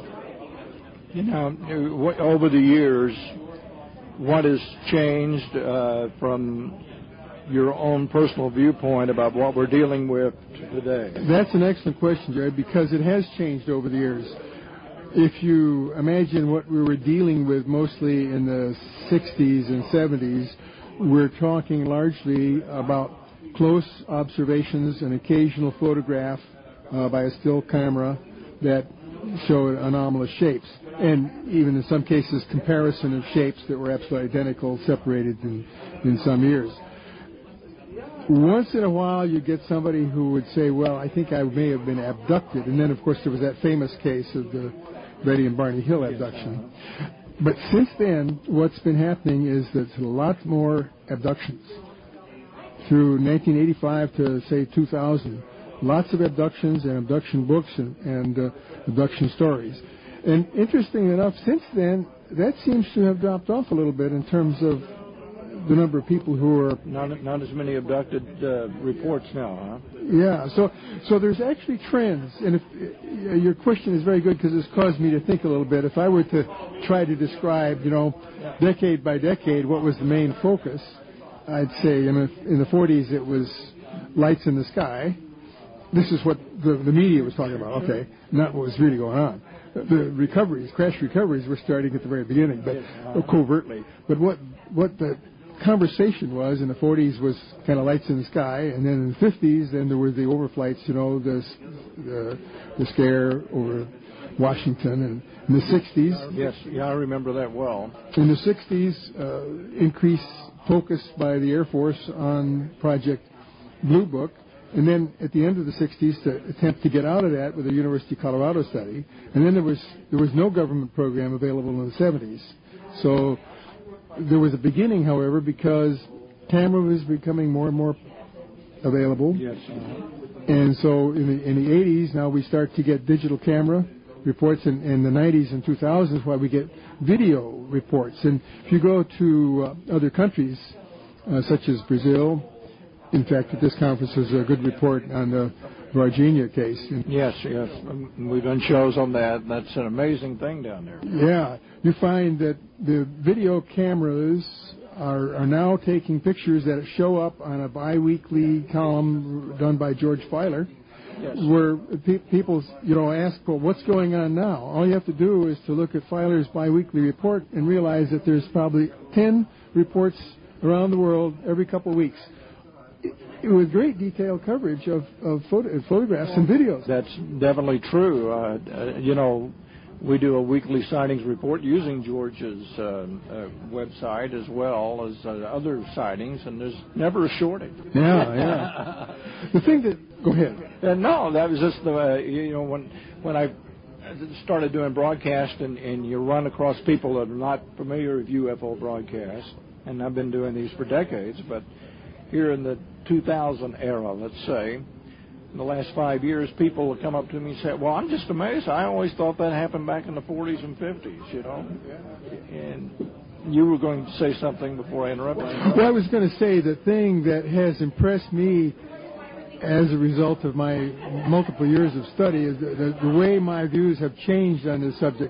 You know, over the years, what has changed uh, from your own personal viewpoint about what we're dealing with today? That's an excellent question, Jared, because it has changed over the years. If you imagine what we were dealing with mostly in the sixties and seventies, we're talking largely about close observations, an occasional photograph uh, by a still camera that showed anomalous shapes, and even in some cases comparison of shapes that were absolutely identical, separated in, in some years. Once in a while you get somebody who would say, well, I think I may have been abducted, and then of course there was that famous case of the Betty and Barney Hill abduction. But since then, what's been happening is that a lot more abductions. Through nineteen eighty-five to, say, two thousand, lots of abductions and abduction books and, and uh, abduction stories. And interestingly enough, since then, that seems to have dropped off a little bit in terms of the number of people who are... Not, not as many abducted uh, reports now, huh? Yeah, so so there's actually trends. And if uh, your question is very good because it's caused me to think a little bit. If I were to try to describe, you know, decade by decade, what was the main focus, I'd say in the, in the forties it was lights in the sky. This is what the, the media was talking about, okay, not what was really going on. The recoveries, crash recoveries were starting at the very beginning, but uh, covertly. But what what the conversation was in the forties was kind of lights in the sky, and then in the fifties, then there were the overflights, you know, the the, the scare over Washington, and in the sixties. Yes, yeah, I remember that well. In the sixties, uh, increased focus by the Air Force on Project Blue Book, and then at the end of the sixties to attempt to get out of that with the University of Colorado study, and then there was there was no government program available in the seventies. So there was a beginning, however, because camera was becoming more and more available. Yes. And so in the in the eighties, now we start to get digital camera reports. In, in the nineties and two thousands, why we get video reports. And if you go to uh, other countries, uh, such as Brazil, in fact, at this conference there's a good report on the Virginia case. Yes, yes. Um, we've done shows on that. That's an amazing thing down there. Yeah. You find that the video cameras are, are now taking pictures that show up on a biweekly column done by George Filer, yes, where pe- people, you know, ask, well, what's going on now? All you have to do is to look at Filer's biweekly report and realize that there's probably ten reports around the world every couple of weeks, with great detailed coverage of, of photo, photographs and videos. That's definitely true. Uh, uh, you know, we do a weekly sightings report using George's uh, uh, website as well as uh, other sightings, and there's never a shortage. Yeah, yeah. The thing that... Go ahead. Uh, no, that was just the, uh, you know, when when I started doing broadcast and, and you run across people that are not familiar with U F O broadcasts, and I've been doing these for decades, but here in the two thousand era, let's say, in the last five years, people will come up to me and say, well, I'm just amazed. I always thought that happened back in the forties and fifties, you know. And you were going to say something before I interrupted you. Well, I was going to say the thing that has impressed me as a result of my multiple years of study is the, the way my views have changed on this subject.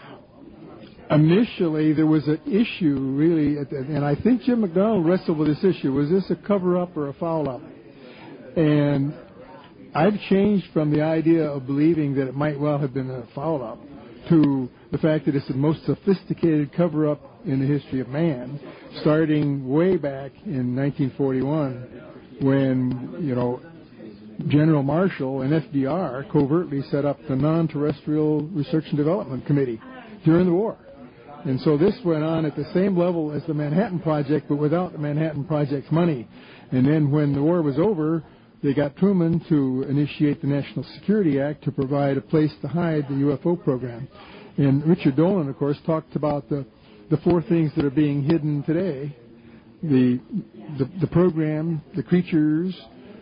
Initially, there was an issue, really, and I think Jim McDonald wrestled with this issue. Was this a cover-up or a foul-up? And I've changed from the idea of believing that it might well have been a foul-up to the fact that it's the most sophisticated cover-up in the history of man, starting way back in nineteen forty-one when, you know, General Marshall and F D R covertly set up the Non-Terrestrial Research and Development Committee during the war. And so this went on at the same level as the Manhattan Project, but without the Manhattan Project's money. And then when the war was over, they got Truman to initiate the National Security Act to provide a place to hide the U F O program. And Richard Dolan, of course, talked about the, the four things that are being hidden today: the, the the program, the creatures,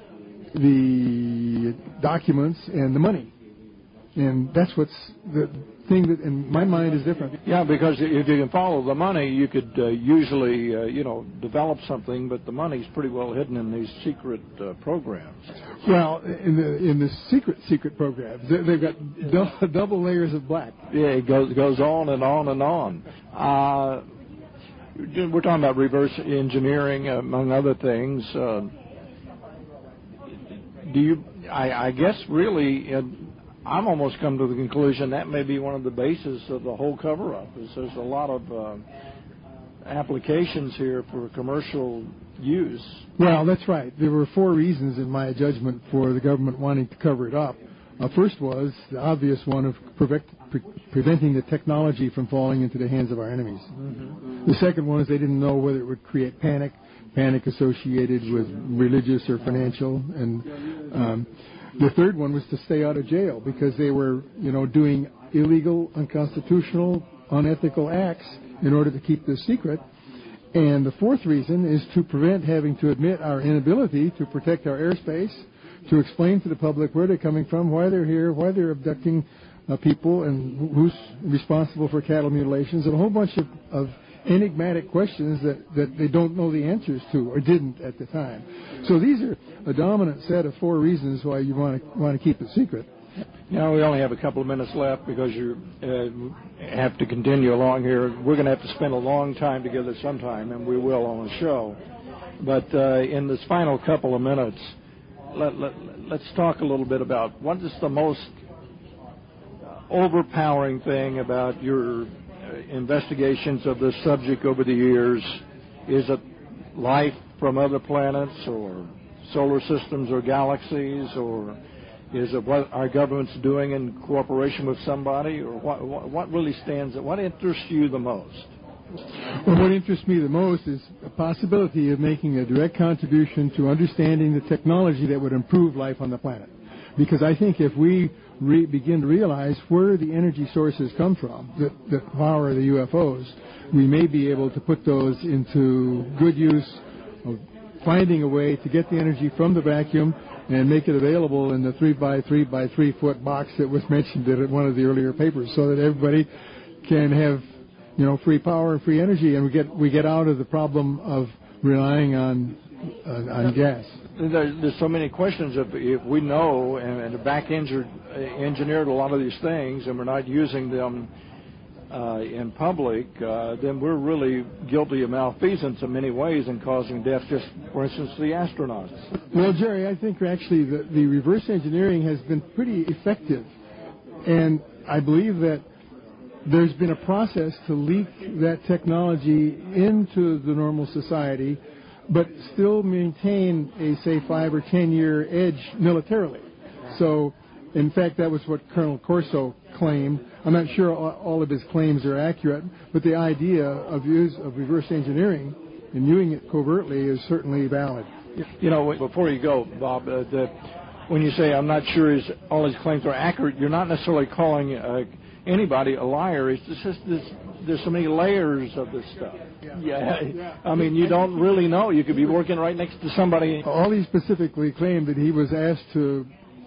the documents, and the money. And that's what's the thing that, in my mind, is different. Yeah, because if you can follow the money, you could uh, usually, uh, you know, develop something, but the money's pretty well hidden in these secret uh, programs. Well, in the in the secret secret programs, they, they've got double, double layers of black. Yeah, it goes goes on and on and on. Uh, we're talking about reverse engineering, among other things. Uh, do you? I, I guess really. Uh, I'm almost come to the conclusion that may be one of the bases of the whole cover-up. Is there's a lot of uh, applications here for commercial use. Well, that's right. There were four reasons, in my judgment, for the government wanting to cover it up. Uh, first was the obvious one of prevent, pre- preventing the technology from falling into the hands of our enemies. Mm-hmm. The second one is they didn't know whether it would create panic, panic associated with religious or financial, and um, the third one was to stay out of jail because they were, you know, doing illegal, unconstitutional, unethical acts in order to keep this secret. And the fourth reason is to prevent having to admit our inability to protect our airspace, to explain to the public where they're coming from, why they're here, why they're abducting uh, people, and who's responsible for cattle mutilations, and a whole bunch of, of enigmatic questions that, that they don't know the answers to or didn't at the time. So these are a dominant set of four reasons why you want to want to keep it secret. Now we only have a couple of minutes left because you uh, have to continue along here. We're going to have to spend a long time together sometime, and we will on the show. But uh, in this final couple of minutes, let, let, let's talk a little bit about what is the most overpowering thing about your investigations of this subject over the years. Is it life from other planets or solar systems or galaxies, or is it what our government's doing in cooperation with somebody, or what, what, what really stands, what interests you the most? Well, what interests me the most is the possibility of making a direct contribution to understanding the technology that would improve life on the planet. Because I think if we re- begin to realize where the energy sources come from that, that power the U F Os, we may be able to put those into good use of finding a way to get the energy from the vacuum and make it available in the three by three by three foot box that was mentioned in one of the earlier papers, so that everybody can have, you know, free power and free energy, and we get we get out of the problem of relying on uh, on gas. There, there's so many questions. If, if we know and, and back engineered, engineered a lot of these things, and we're not using them uh, in public, uh, then we're really guilty of malfeasance in many ways and causing death. Just for instance, the astronauts. Well, Jerry, I think actually the, the reverse engineering has been pretty effective, and I believe that there's been a process to leak that technology into the normal society, but still maintain a, say, five or ten year edge militarily. So, in fact, that was what Colonel Corso claimed. I'm not sure all of his claims are accurate, but the idea of use of reverse engineering and using it covertly is certainly valid. You know, before you go, Bob, uh, the, when you say I'm not sure his, all his claims are accurate, you're not necessarily calling uh, anybody a liar. It's just this, there's so many layers of this stuff. Yeah. Yeah. yeah. I mean, you don't really know. You could be working right next to somebody. All he specifically claimed that he was asked to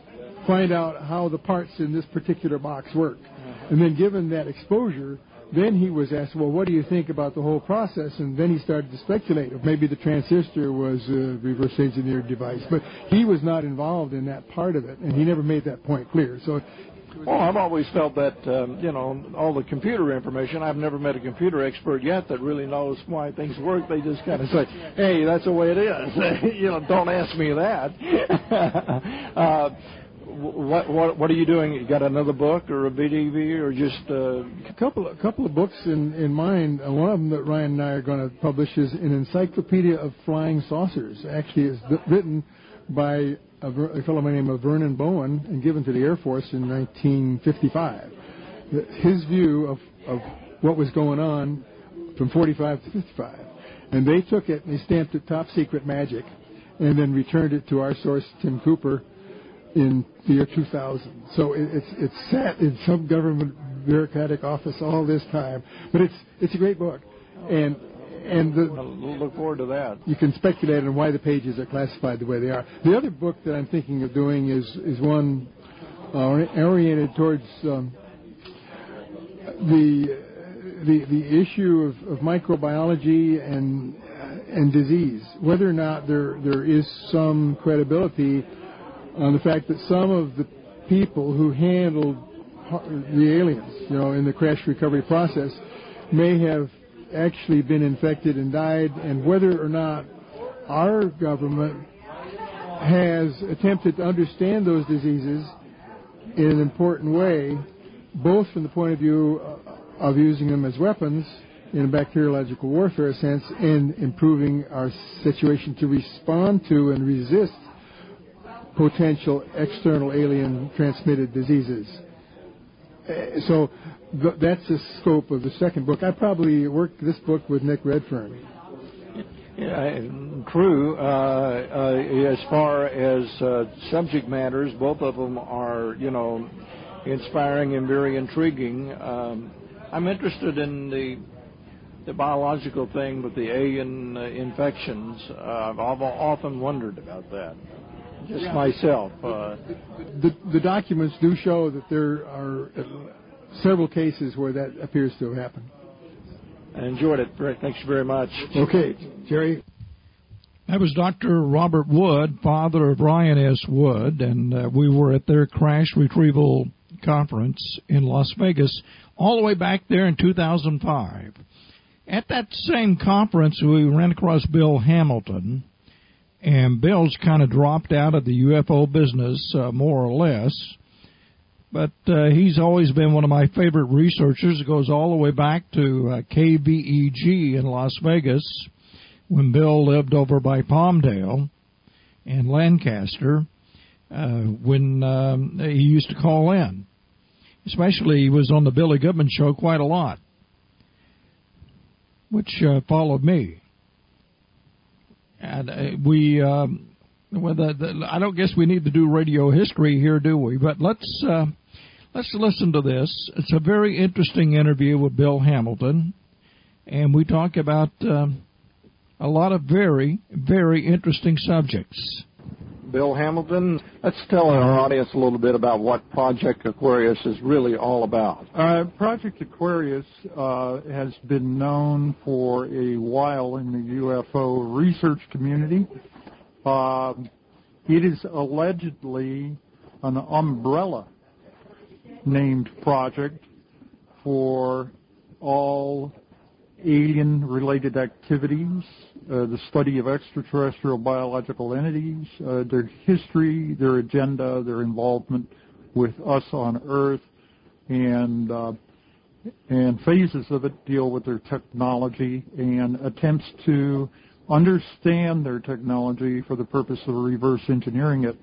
find out how the parts in this particular box work. Uh-huh. And then given that exposure, then he was asked, well, what do you think about the whole process? And then he started to speculate. Maybe the transistor was a reverse engineered device. But he was not involved in that part of it, and he never made that point clear. So, well, I've always felt that, um, you know, all the computer information, I've never met a computer expert yet that really knows why things work. They just kind of say, hey, that's the way it is. You know, don't ask me that. uh, what, what what are you doing? You got another book or a V D V or just... Uh... A couple, a couple of books in, in mind. Uh, one of them that Ryan and I are going to publish is an encyclopedia of flying saucers. Actually, it's written by a, a fellow by the name of Vernon Bowen and given to the Air Force in nineteen fifty-five. His view of, of what was going on from forty-five to fifty-five. And they took it and they stamped it top secret magic. and then returned it to our source, Tim Cooper, in the year two thousand. So it, it's it's sat in some government bureaucratic office all this time, but it's it's a great book, and and the, I'll look forward to that. You can speculate on why the pages are classified the way they are. The other book that I'm thinking of doing is is one uh, oriented towards um, the the the issue of, of microbiology and and disease, whether or not there there is some credibility on the fact that some of the people who handled the aliens, you know, in the crash recovery process, may have actually been infected and died, and whether or not our government has attempted to understand those diseases in an important way, both from the point of view of using them as weapons in a bacteriological warfare sense and improving our situation to respond to and resist potential external alien transmitted diseases. So th- that's the scope of the second book. I probably worked this book with Nick Redfern. Yeah, true. Uh, uh, as far as uh, subject matters, both of them are, you know, inspiring and very intriguing. Um, I'm interested in the the biological thing with the alien uh, infections. Uh, I've often wondered about that. Just yeah. myself. Uh, the, the documents do show that there are several cases where that appears to have happened. I enjoyed it. Thanks very much. Okay, Jerry. That was Doctor Robert Wood, father of Ryan S. Wood, and uh, we were at their crash retrieval conference in Las Vegas all the way back there in two thousand five. At that same conference, we ran across Bill Hamilton, and Bill's kind of dropped out of the U F O business, uh, more or less. But uh, he's always been one of my favorite researchers. It goes all the way back to uh, K V E G in Las Vegas when Bill lived over by Palmdale and Lancaster, uh, when um, he used to call in. Especially he was on the Billy Goodman Show quite a lot, which uh, followed me. And uh, we, um, well, the, the, I don't guess we need to do radio history here, do we? But let's uh, let's listen to this. It's a very interesting interview with Bill Hamilton, and we talk about uh, a lot of very, very interesting subjects. Bill Hamilton, let's tell our audience a little bit about what Project Aquarius is really all about. Uh, Project Aquarius uh, has been known for a while in the U F O research community. Uh, it is allegedly an umbrella named project for all alien-related activities, uh, the study of extraterrestrial biological entities, uh, their history, their agenda, their involvement with us on Earth, and uh, and phases of it deal with their technology and attempts to understand their technology for the purpose of reverse engineering it.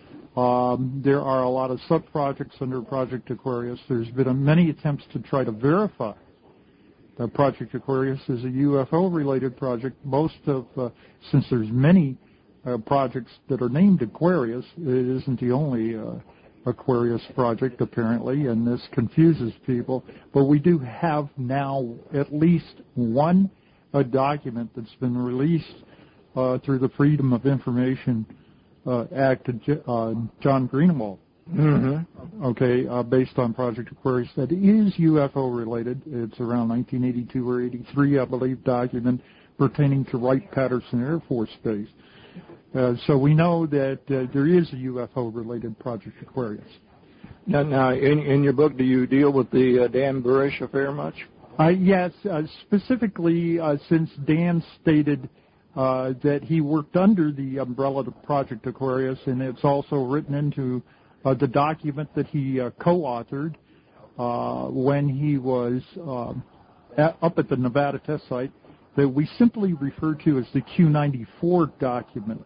Um, there are a lot of sub-projects under Project Aquarius. There's been a, many attempts to try to verify Uh, Project Aquarius is a U F O-related project. Most of, uh, since there's many uh, projects that are named Aquarius, it isn't the only uh, Aquarius project, apparently, and this confuses people. But we do have now at least one uh, document that's been released uh, through the Freedom of Information uh, Act of uh, John Greenewald. Mm-hmm. Okay, uh, based on Project Aquarius, that is U F O-related. It's around nineteen eighty-two or eighty-three, I believe, document pertaining to Wright-Patterson Air Force Base. Uh, so we know that uh, there is a U F O-related Project Aquarius. Now, now in, in your book, do you deal with the uh, Dan Burish affair much? Uh, yes, uh, specifically uh, since Dan stated uh, that he worked under the umbrella of Project Aquarius, and it's also written into Uh, the document that he uh, co-authored uh, when he was uh, at, up at the Nevada test site, that we simply refer to as the Q ninety-four document.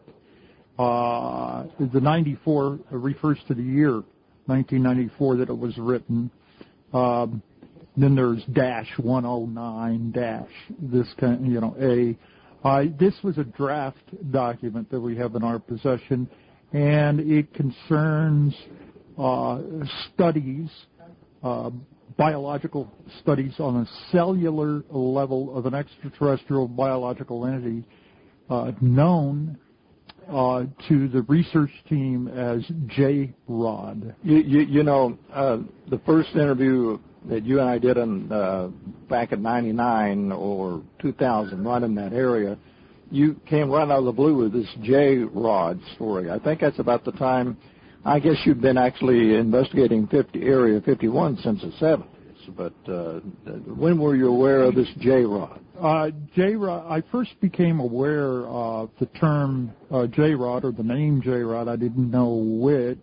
Uh, the ninety-four refers to the year nineteen ninety-four that it was written. Um, then there's dash one oh nine dash this kind, you know, A. Uh, this was a draft document that we have in our possession, and it concerns uh, studies, uh, biological studies on a cellular level of an extraterrestrial biological entity uh, known uh, to the research team as J-Rod. You, you, you know, uh, the first interview that you and I did in, uh, back in ninety-nine or two thousand, right in that area, you came right out of the blue with this J-Rod story. I think that's about the time, I guess you've been actually investigating fifty, Area fifty-one since the seventies, but uh, when were you aware of this J-Rod? Uh, J-Rod, I first became aware of the term uh, J-Rod, or the name J-Rod, I didn't know which,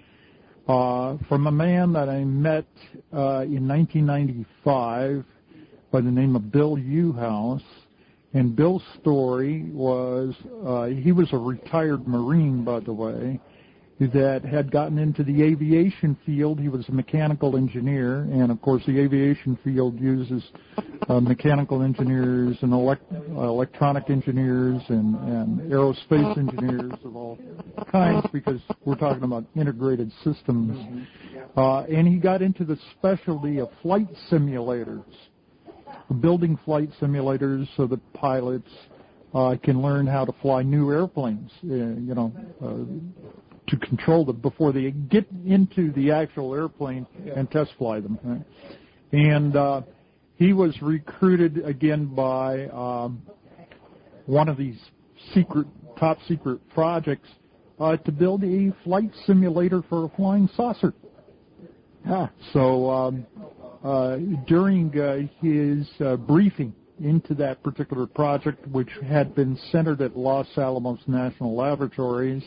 uh, from a man that I met uh, in nineteen ninety-five by the name of Bill Uhouse. And Bill's story was, uh, he was a retired Marine, by the way, that had gotten into the aviation field. He was a mechanical engineer, and of course the aviation field uses uh, mechanical engineers and elect- uh, electronic engineers and, and aerospace engineers of all kinds, because we're talking about integrated systems. Uh, and he got into the specialty of flight simulators, building flight simulators so that pilots uh, can learn how to fly new airplanes, uh, you know, uh, to control them before they get into the actual airplane and test fly them. Right? And uh, he was recruited again by um, one of these secret, top secret projects uh, to build a flight simulator for a flying saucer. Ah, so um, uh, during uh, his uh, briefing into that particular project, which had been centered at Los Alamos National Laboratories,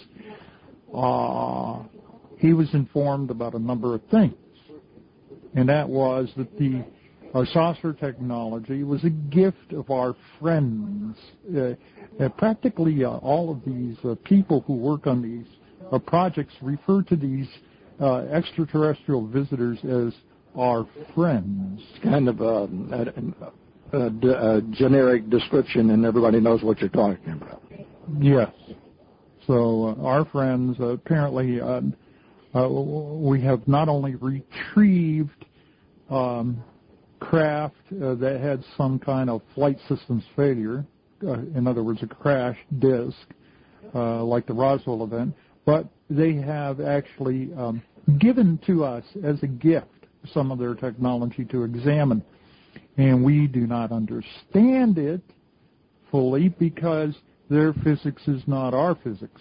uh, he was informed about a number of things. And that was that the uh, saucer technology was a gift of our friends. Uh, uh, practically uh, all of these uh, people who work on these uh, projects refer to these uh, extraterrestrial visitors as our friends. It's kind of a, a, a, a generic description, and everybody knows what you're talking about. Yes. So uh, our friends, uh, apparently, uh, uh, we have not only retrieved um, craft uh, that had some kind of flight systems failure, uh, in other words, a crash disk, uh, like the Roswell event, but they have actually um, given to us as a gift some of their technology to examine. And we do not understand it fully because their physics is not our physics.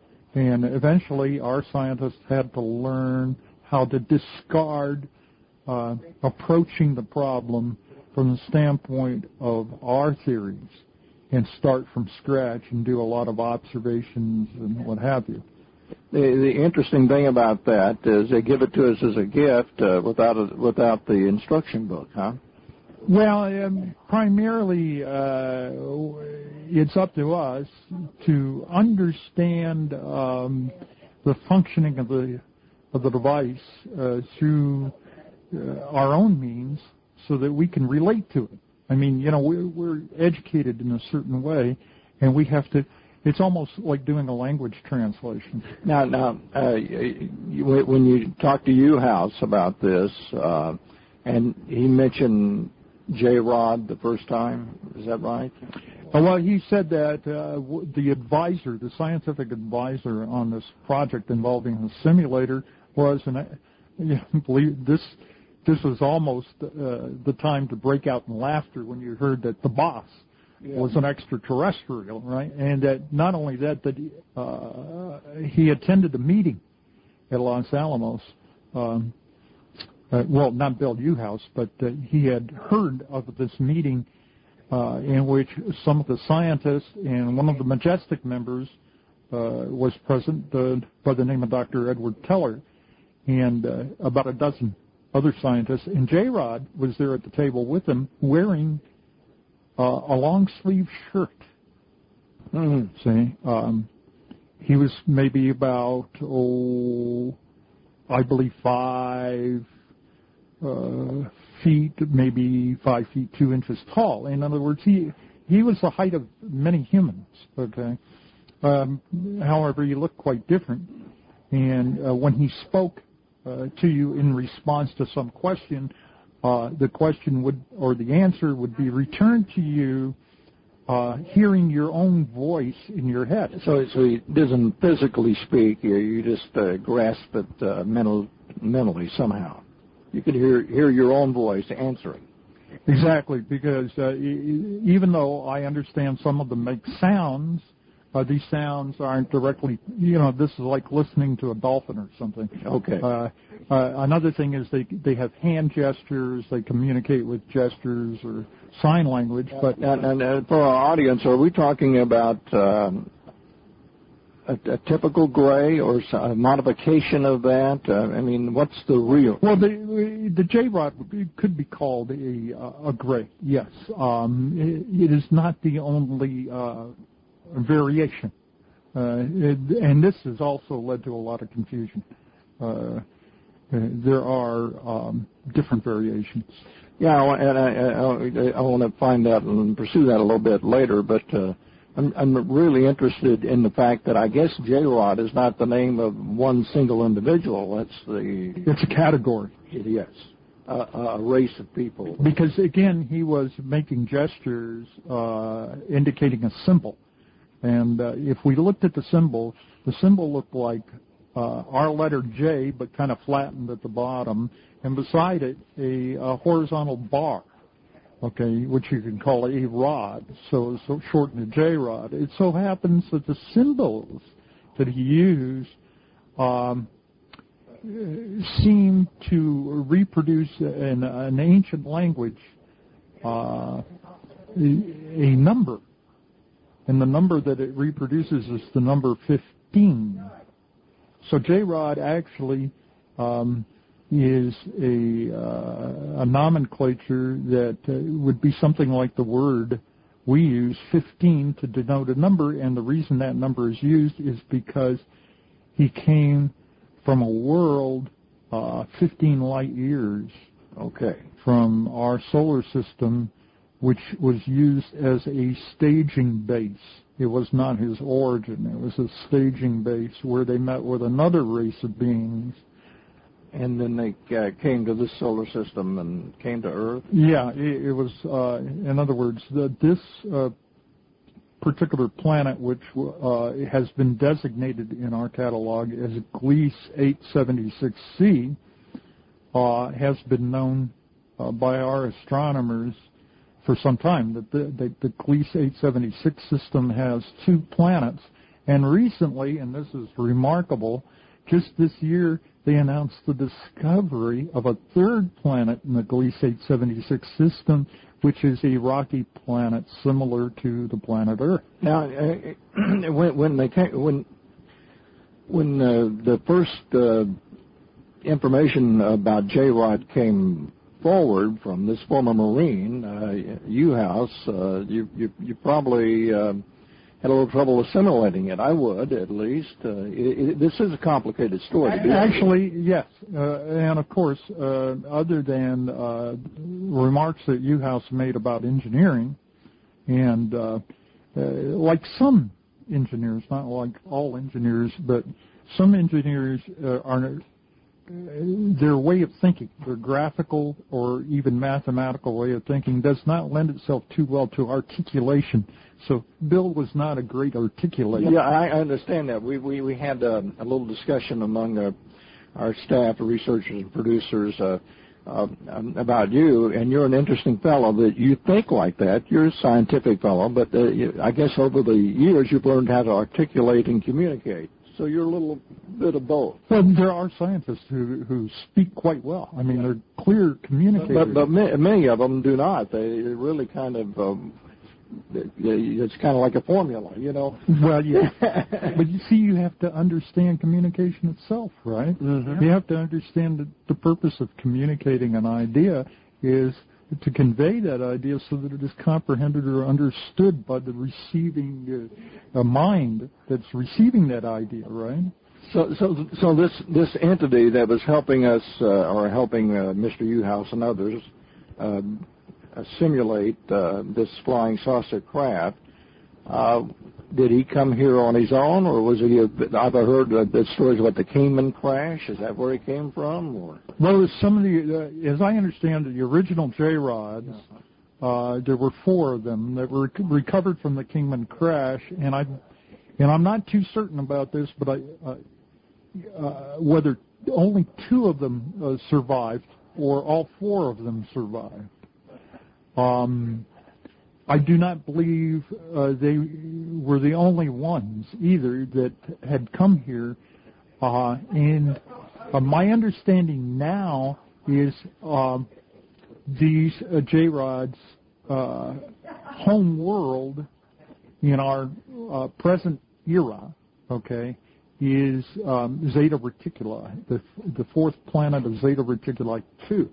And eventually our scientists had to learn how to discard uh, approaching the problem from the standpoint of our theories and start from scratch and do a lot of observations and what have you. The, the interesting thing about that is they give it to us as a gift uh, without a, without the instruction book, huh? Well, um, primarily uh, it's up to us to understand um, the functioning of the of the device uh, through uh, our own means, so that we can relate to it. I mean, you know, we're, we're educated in a certain way, and we have to. It's almost like doing a language translation. Now, now, uh, you, when you talked to Uhouse about this, uh, and he mentioned J-Rod the first time, is that right? Uh, well, he said that uh, w- the advisor, the scientific advisor on this project involving the simulator, was, and I, you know, believe this. This was almost uh, the time to break out in laughter when you heard that the boss yeah. was an extraterrestrial, right? And that not only that, that uh, he attended a meeting at Los Alamos. Um, uh, well, not Bill Uhouse, but uh, he had heard of this meeting uh, in which some of the scientists and one of the Majestic members uh, was present uh, by the name of Doctor Edward Teller, and uh, about a dozen other scientists, and J-Rod was there at the table with them wearing uh, a long-sleeve shirt. Mm-hmm. See, um, he was maybe about, oh, I believe five uh, feet, maybe five feet two inches tall. In other words, he he was the height of many humans. Okay, um, however, he looked quite different, and uh, when he spoke uh, to you in response to some question, uh, the question would or the answer would be returned to you. Uh, hearing your own voice in your head. So, so he doesn't physically speak. You, you just uh, grasp it uh, mental, mentally somehow. You could hear hear your own voice answering. Exactly, because uh, e- even though I understand some of them make sounds, uh, these sounds aren't directly. You know, this is like listening to a dolphin or something. Okay. Uh, uh, another thing is they they have hand gestures. They communicate with gestures or sign language. But and, and, and for our audience, are we talking about um, a, a typical gray or a modification of that? Uh, I mean, what's the real? Well, the the J-Rod could be called a a gray. Yes, um, it, it is not the only uh, variation, uh, it, and this has also led to a lot of confusion. Uh, there are um, different variations. Yeah, and I, I, I want to find out and pursue that a little bit later, but uh, I'm, I'm really interested in the fact that I guess J-Rod is not the name of one single individual. It's the... It's a category. It is. A, a race of people. Because, again, he was making gestures uh, indicating a symbol. And uh, if we looked at the symbol, the symbol looked like uh, our letter J, but kind of flattened at the bottom, and beside it, a, a horizontal bar, okay, which you can call a rod, so, so shortened to J-Rod. It so happens that the symbols that he used um, seem to reproduce in an ancient language uh, a, a number, and the number that it reproduces is the number fifteen. So J-Rod actually um, is a, uh, a nomenclature that uh, would be something like the word we use, fifteen, to denote a number, and the reason that number is used is because he came from a world uh, fifteen light years okay. from our solar system, which was used as a staging base. It was not his origin. It was a staging base where they met with another race of beings. And then they uh, came to this solar system and came to Earth? Yeah, it, it was, uh, in other words, the, this uh, particular planet, which uh, has been designated in our catalog as Gliese eight seventy-six c, uh, has been known uh, by our astronomers for some time, that the, the, the Gliese eight seventy-six system has two planets. And recently, and this is remarkable, just this year they announced the discovery of a third planet in the Gliese eight seventy-six system, which is a rocky planet similar to the planet Earth. Now, uh, when, when they came, when when uh, the first uh, information about J-Rod came forward from this former Marine, uh, U-House, uh, you, you, you probably uh, had a little trouble assimilating it. I would, at least. Uh, it, it, this is a complicated story. Actually, yes. Uh, and, of course, uh, other than uh, remarks that U-House made about engineering, and uh, uh, like some engineers, not like all engineers, but some engineers uh, are... their way of thinking, their graphical or even mathematical way of thinking does not lend itself too well to articulation. So Bill was not a great articulator. Yeah, I understand that. We we, we had uh, a little discussion among uh, our staff, researchers and producers uh, uh, about you, and you're an interesting fellow that you think like that. You're a scientific fellow, but uh, you, I guess over the years you've learned how to articulate and communicate. So you're a little bit of both. Well, there are scientists who who speak quite well. I mean, they're clear communicators. But, but many of them do not. They really kind of, um, it's kind of like a formula, you know. Well, yeah. But you see, you have to understand communication itself, right? Mm-hmm. You have to understand that the purpose of communicating an idea is to convey that idea so that it is comprehended or understood by the receiving uh, mind that's receiving that idea, right? So, so, so this this entity that was helping us, uh, or helping uh, Mister U-House and others, uh, uh, simulate uh, this flying saucer craft. Uh, did he come here on his own, or was he? A, I've heard uh, the stories about the Kingman crash. Is that where he came from? Or? Well, it was some of the, uh, as I understand it, the original J-rods. Uh, there were four of them that were recovered from the Kingman crash, and I, and I'm not too certain about this, but I, uh, uh, whether only two of them uh, survived or all four of them survived. Um, I do not believe uh, they were the only ones either that had come here, uh, and uh, my understanding now is um, these uh, J-rods' uh, home world in our uh, present era, okay, is um, Zeta Reticuli, the the fourth planet of Zeta Reticuli two,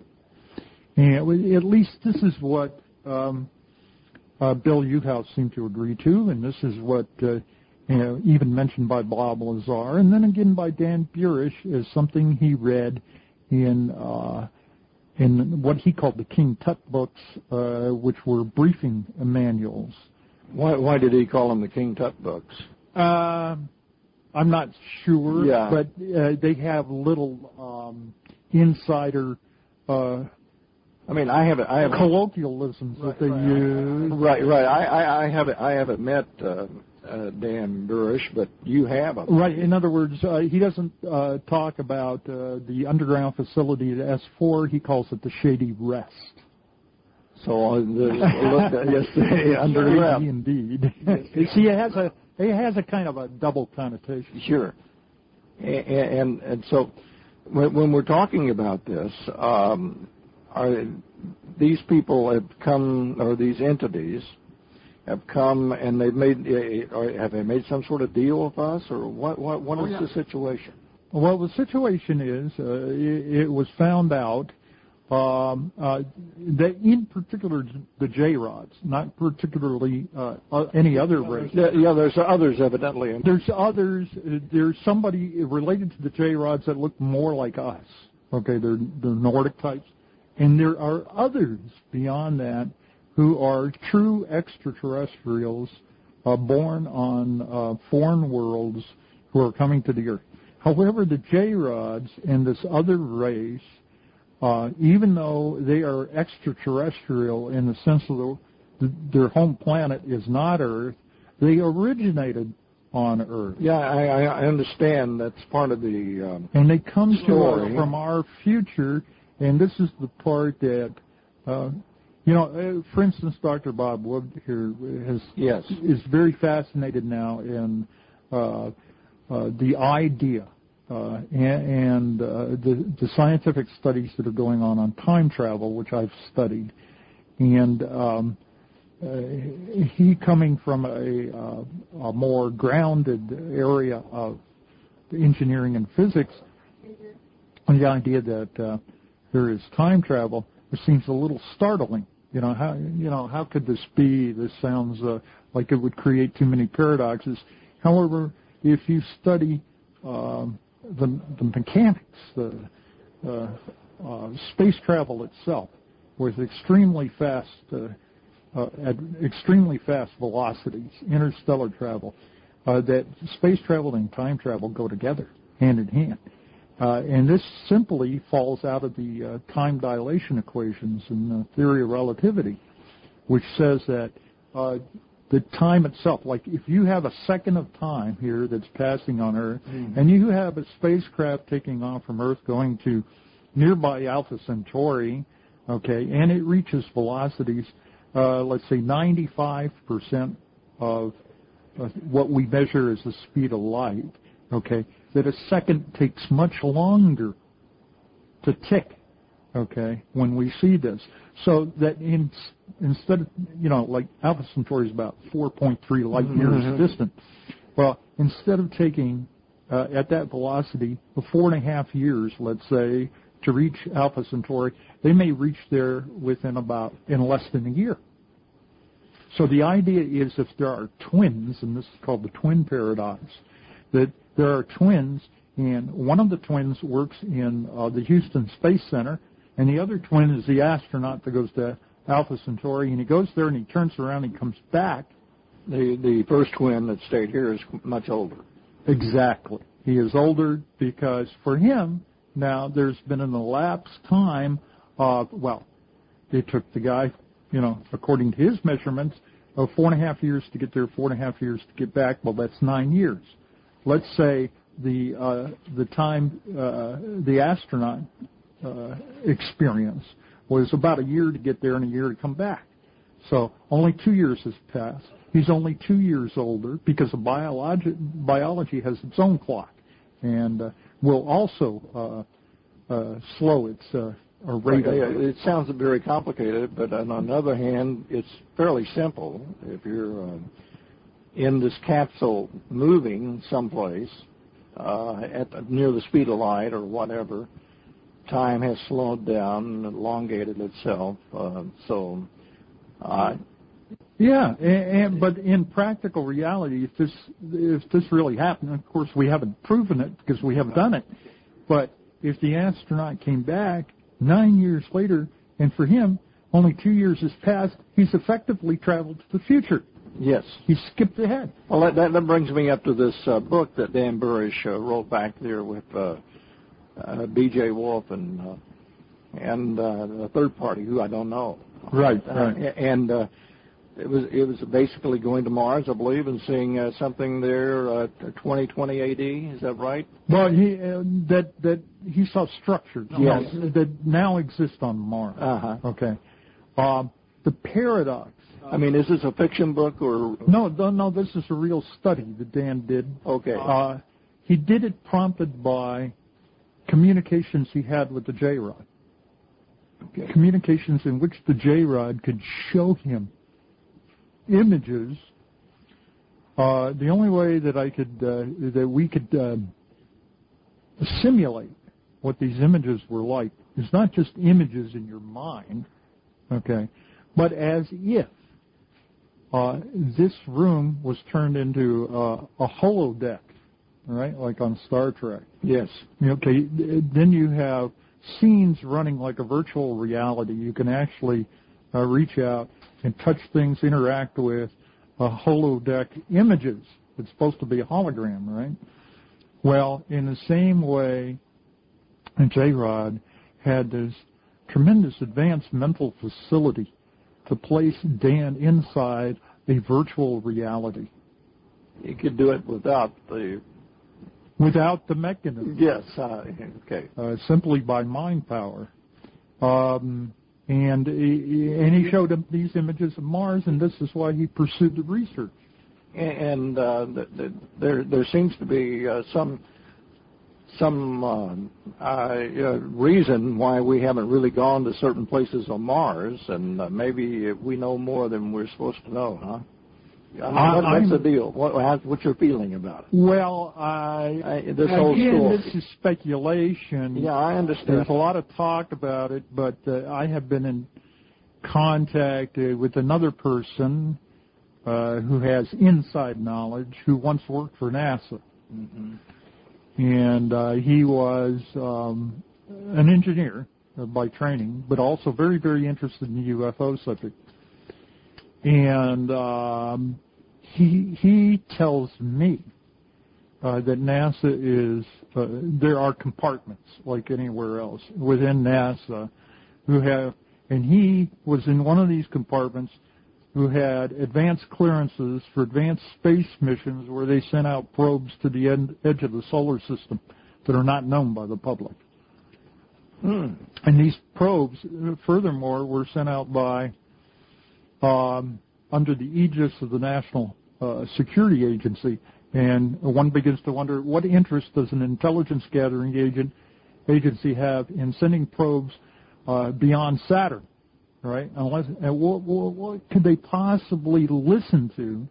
and at least this is what um, uh, Bill Uhouse seemed to agree to, and this is what uh, you know, even mentioned by Bob Lazar, and then again by Dan Burish as something he read in uh, in what he called the King Tut books, uh, which were briefing manuals. Why, why did he call them the King Tut books? Uh, I'm not sure, yeah. but uh, they have little um, insider. Uh, I mean, I haven't. I have colloquialisms right, that they right, use. Right, right. I, I, I haven't. I haven't met uh, uh, Dan Burish, but you have. Him. Right. In other words, uh, he doesn't uh, talk about uh, the underground facility at S four. He calls it the Shady Rest. So uh, the, yes, the underground. Indeed. See, it has a it has a kind of a double connotation. Sure. And and, and so when, when we're talking about this. Um, Are these people have come, or these entities have come, and they've made, or have they made some sort of deal with us, or what? What, what is oh, yeah. the situation? Well, the situation is, uh, it, it was found out um, uh, that, in particular, the J-rods, not particularly uh, uh, any other race. Yeah, yeah, there's others evidently. There's others. There's somebody related to the J-rods that look more like us. Okay, they're they're Nordic types. And there are others beyond that who are true extraterrestrials uh, born on uh, foreign worlds who are coming to the Earth. However, the J-rods and this other race, uh, even though they are extraterrestrial in the sense of the, the, their home planet is not Earth, they originated on Earth. Yeah, I, I understand. That's part of the um, and they come story. to us from our future. And this is the part that, uh, you know, uh, for instance, Doctor Bob Wood here has yes. is very fascinated now in uh, uh, the idea uh, and, and uh, the, the scientific studies that are going on on time travel, which I've studied. And um, uh, he, coming from a, uh, a more grounded area of engineering and physics, the idea that uh, there is time travel, it seems a little startling. You know, how you know how could this be? This sounds uh, like it would create too many paradoxes. However, if you study um, the, the mechanics, the uh, uh, space travel itself, with extremely fast uh, uh, at extremely fast velocities, interstellar travel, uh, that space travel and time travel go together, hand in hand. Uh, and this simply falls out of the uh, time dilation equations in the theory of relativity, which says that uh, the time itself, like if you have a second of time here that's passing on Earth, mm-hmm. and you have a spacecraft taking off from Earth going to nearby Alpha Centauri, okay, and it reaches velocities, uh, let's say ninety-five percent of uh, what we measure as the speed of light, okay, that a second takes much longer to tick, okay, when we see this. So that in, instead of, you know, like Alpha Centauri is about four point three light years mm-hmm. distant. Well, instead of taking, uh, at that velocity, four and a half years, let's say, to reach Alpha Centauri, they may reach there within about, in less than a year. So the idea is if there are twins, and this is called the twin paradox, that there are twins, and one of the twins works in uh, the Houston Space Center, and the other twin is the astronaut that goes to Alpha Centauri, and he goes there and he turns around and he comes back. The the first twin that stayed here is much older. Exactly. He is older because for him, now there's been an elapsed time of, well, it took the guy, you know, according to his measurements, of four and a half years to get there, four and a half years to get back. Well, that's nine years. Let's say the uh, the time uh, the astronaut uh, experience was about a year to get there and a year to come back. So only two years has passed. He's only two years older because of biology, biology has its own clock and uh, will also uh, uh, slow its uh, rate. Right. It sounds very complicated, but on the other hand, it's fairly simple. If you're uh, in this capsule moving someplace uh, at near the speed of light or whatever, time has slowed down and elongated itself. Uh, so, uh, yeah, and, and, but in practical reality, if this if this really happened, of course we haven't proven it because we haven't done it. But if the astronaut came back nine years later, and for him only two years has passed, he's effectively traveled to the future. Yes, he skipped ahead. Well, that, that, that brings me up to this uh, book that Dan Burrish uh, wrote back there with uh, uh, B J Wolf and uh, and uh, a third party who I don't know. Right, uh, right. And uh, it was it was basically going to Mars, I believe, and seeing uh, something there, uh, twenty twenty A D. Is that right? Well, he uh, that that he saw structures yes. that now exist on Mars. Uh-huh. Okay. Um, the paradox. I mean, is this a fiction book or? No, no, no. This is a real study that Dan did. Okay. Uh, he did it prompted by communications he had with the J-Rod. Okay. Communications in which the J-Rod could show him images. Uh, the only way that I could, uh, that we could uh, simulate what these images were like is not just images in your mind, okay, but as if uh, this room was turned into uh, a holodeck, right, like on Star Trek. Yes. Okay, then you have scenes running like a virtual reality. You can actually uh, reach out and touch things, interact with uh, holodeck images. It's supposed to be a hologram, right? Well, in the same way, J-Rod had this tremendous advanced mental facility to place Dan inside a virtual reality. He could do it without the... Without the mechanism. Yes, uh, okay. Uh, simply by mind power. Um, and, he, and he showed him these images of Mars, and this is why he pursued the research. And uh, the, the, there there seems to be uh, some some uh, uh, reason why we haven't really gone to certain places on Mars, and uh, maybe we know more than we're supposed to know, huh? I mean, what, what's the deal? What, what's your feeling about it? Well, I, I this again, whole story. this is speculation. Yeah, I understand. There's a lot of talk about it, but uh, I have been in contact uh, with another person uh, who has inside knowledge who once worked for NASA. Mm-hmm. And uh, he was um, an engineer uh, by training, but also very, very interested in the U F O subject. And um, he he tells me uh, that NASA is, uh, there are compartments like anywhere else within NASA who have, and he was in one of these compartments who had advanced clearances for advanced space missions where they sent out probes to the end, edge of the solar system that are not known by the public. Hmm. And these probes, furthermore, were sent out by Um, under the aegis of the National uh, Security Agency, and one begins to wonder what interest does an intelligence gathering agent agency have in sending probes uh, beyond Saturn, right? Unless, and what, what, what could they possibly listen to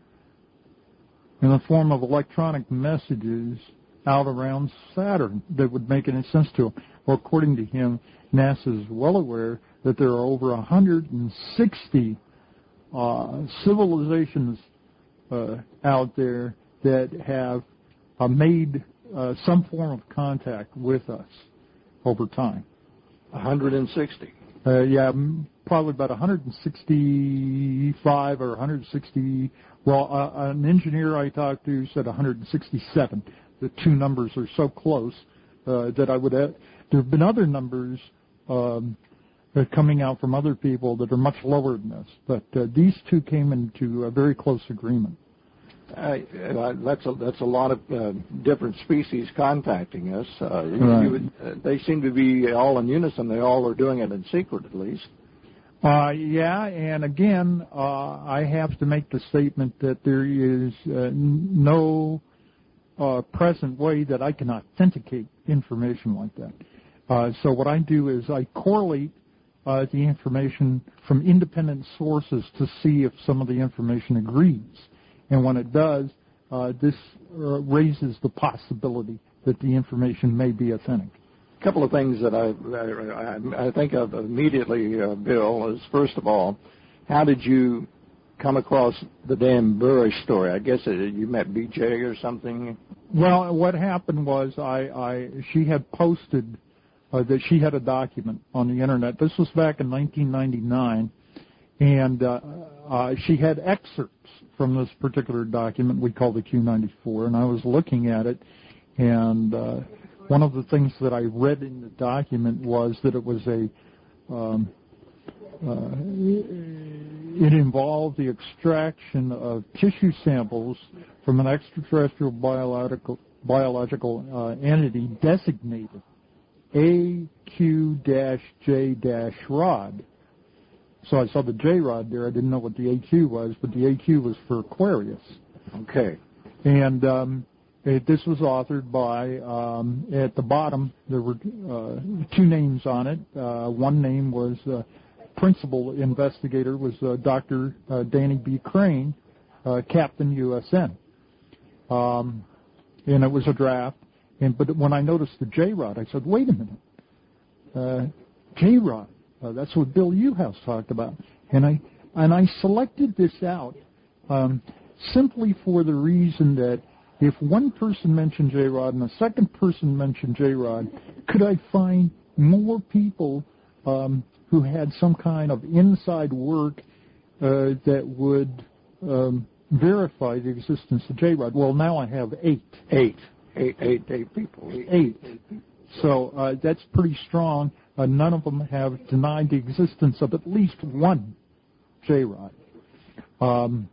in the form of electronic messages out around Saturn that would make any sense to them? Well, according to him, NASA is well aware that there are over one hundred sixty Uh, civilizations uh, out there that have uh, made uh, some form of contact with us over time. one hundred sixty. Uh, yeah, probably about one hundred sixty-five or one hundred sixty. Well, uh, an engineer I talked to said one hundred sixty-seven. The two numbers are so close uh, that I would add. There have been other numbers um, coming out from other people that are much lower than this, but uh, these two came into a very close agreement. Uh, that's a that's a lot of uh, different species contacting us. Uh, you, right. you would, uh, they seem to be all in unison. They all are doing it in secret, at least. Uh, yeah, and again, uh, I have to make the statement that there is uh, no uh, present way that I can authenticate information like that. Uh, so what I do is I correlate uh, the information from independent sources to see if some of the information agrees. And when it does, uh, this uh, raises the possibility that the information may be authentic. A couple of things that I I, I think of immediately, uh, Bill, is first of all, how did you come across the Dan Burish story? I guess it, you met B J or something. Well, what happened was I, I she had posted uh, that she had a document on the internet. This was back in nineteen ninety-nine, and uh, uh, she had excerpts from this particular document we call the Q ninety-four, and I was looking at it, and uh, one of the things that I read in the document was that it was a, um, uh, it involved the extraction of tissue samples from an extraterrestrial biological, biological uh, entity designated A Q J Rod. So I saw the J Rod there. I didn't know what the A Q was, but the A Q was for Aquarius. Okay. And um, it, this was authored by, um, at the bottom, there were uh, two names on it. Uh, one name was, uh, principal investigator was uh, Doctor Uh, Danny B. Crane, uh, Captain U S N. Um, and it was a draft. And But when I noticed the J Rod, I said, wait a minute. Uh, J Rod. Uh, that's what Bill Uhouse talked about, and I and I selected this out um, simply for the reason that if one person mentioned J Rod and a second person mentioned J Rod, could I find more people um, who had some kind of inside work uh, that would um, verify the existence of J Rod? Well, now I have eight, eight, eight, eight, eight people, eight. eight. So uh, that's pretty strong. Uh, none of them have denied the existence of at least one J Rod. Um,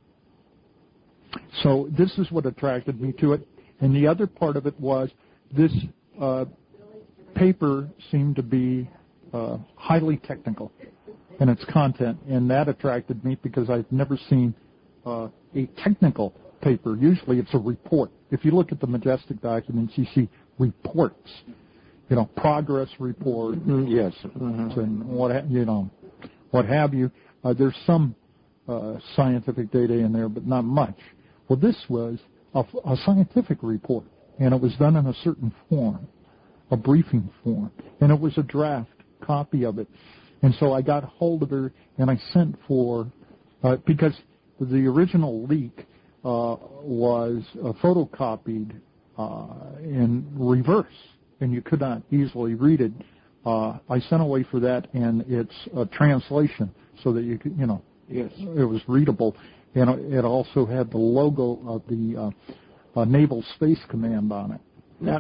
so this is what attracted me to it. And the other part of it was this uh, paper seemed to be uh, highly technical in its content, and that attracted me because I've never seen uh, a technical paper. Usually it's a report. If you look at the Majestic documents, you see reports. You know, progress report, mm-hmm. yes, mm-hmm. and what ha- you know, what have you. Uh, there's some uh, scientific data in there, but not much. Well, this was a, a scientific report, and it was done in a certain form, a briefing form, and it was a draft copy of it. And so I got hold of her, and I sent for uh, because the original leak uh, was uh, photocopied uh, in reverse. And you could not easily read it. Uh, I sent away for that, and it's a translation so that you could, you know, yes, it was readable, and it also had the logo of the uh, uh, Naval Space Command on it. Now,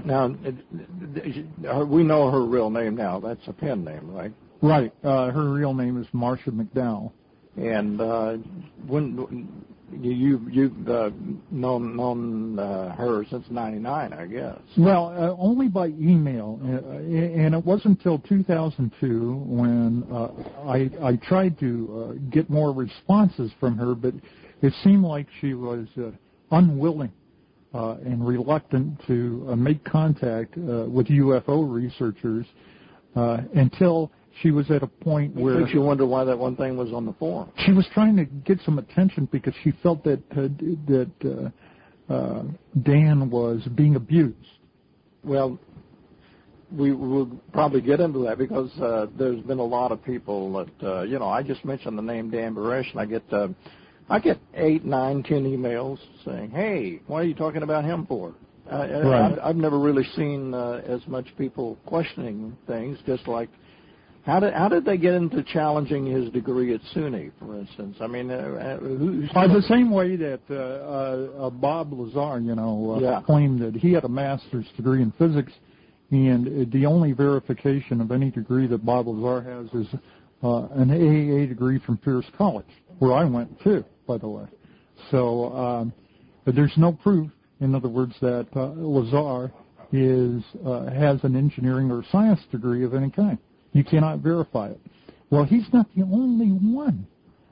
now, we know her real name now. That's a pen name, right? Right. Uh, her real name is Marcia McDowell. And uh, when you you've uh, known known uh, her since ninety-nine, I guess. Well, uh, only by email, uh, and it wasn't until two thousand two when uh, I I tried to uh, get more responses from her, but it seemed like she was uh, unwilling uh, and reluctant to uh, make contact uh, with U F O researchers uh, until she was at a point where... Makes you wonder why that one thing was on the forum. She was trying to get some attention because she felt that uh, that uh, uh, Dan was being abused. Well, we will probably get into that because uh, there's been a lot of people that, uh, you know, I just mentioned the name Dan Burish, and I get uh, I get eight, nine, ten emails saying, hey, why are you talking about him for? Uh, right. I've, I've never really seen uh, as much people questioning things, just like How did how did they get into challenging his degree at SUNY, for instance? I mean, uh, who's by the same way that uh, uh, uh, Bob Lazar, you know, uh, yeah. claimed that he had a master's degree in physics, and the only verification of any degree that Bob Lazar has is uh, an A A A degree from Pierce College, where I went too, by the way. So, um, but there's no proof, in other words, that uh, Lazar is uh, has an engineering or science degree of any kind. You cannot verify it. Well, he's not the only one.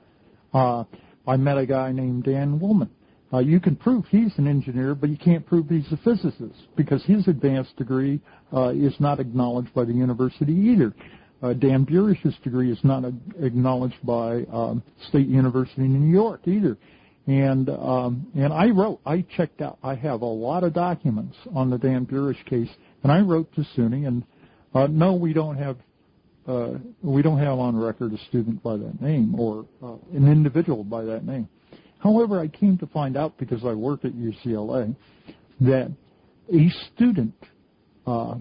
Uh, I met a guy named Dan Woolman. Uh, you can prove he's an engineer, but you can't prove he's a physicist because his advanced degree uh, is not acknowledged by the university either. Uh, Dan Burish's degree is not uh, acknowledged by um, State University in New York either. And um, and I wrote, I checked out, I have a lot of documents on the Dan Burish case, and I wrote to SUNY, and uh, no, we don't have Uh, we don't have on record a student by that name or uh, an individual by that name. However, I came to find out, because I work at U C L A, that a student uh,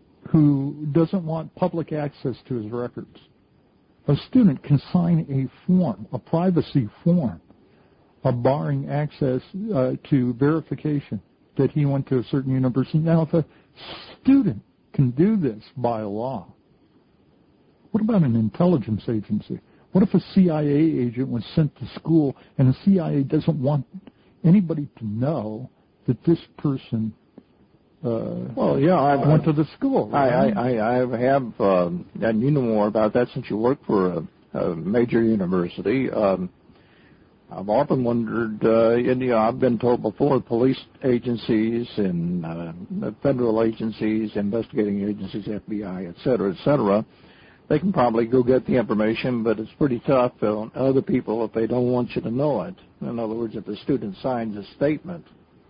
who doesn't want public access to his records, a student can sign a form, a privacy form, of barring access uh, to verification that he went to a certain university. Now, if a student can do this by law, what about an intelligence agency? What if a C I A agent was sent to school and the C I A doesn't want anybody to know that this person uh, well, yeah, I went to the school? Right? I, I, I have, um, and you know more about that since you work for a, a major university. Um, I've often wondered, uh, and, you know, I've been told before, police agencies and uh, federal agencies, investigating agencies, F B I, et cetera, et cetera, they can probably go get the information, but it's pretty tough on other people if they don't want you to know it. In other words, if the student signs a statement,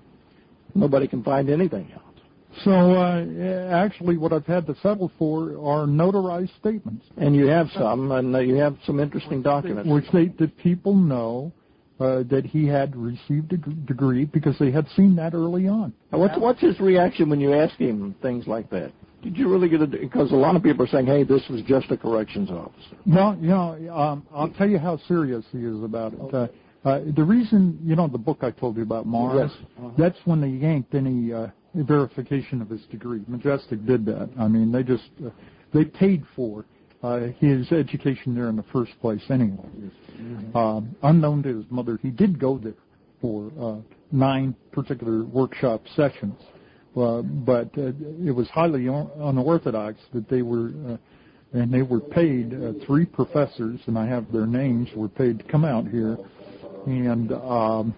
nobody can find anything out. So uh, actually what I've had to settle for are notarized statements. And you have some, and uh, you have some interesting documents. Which state that people know uh, that he had received a degree because they had seen that early on. Now, what's, what's his reaction when you ask him things like that? Did you really get it? Because a lot of people are saying, hey, this was just a corrections officer. No, you know, um, I'll tell you how serious he is about it. Uh, uh, the reason, you know, the book I told you about, Mars, yes. uh-huh. that's when they yanked any uh, verification of his degree. Majestic did that. I mean, they just, uh, they paid for uh, his education there in the first place anyway. Mm-hmm. Um, unknown to his mother, he did go there for uh, nine particular workshop sessions. Uh, but uh, it was highly unorthodox that they were, uh, and they were paid, uh, three professors, and I have their names, were paid to come out here and um,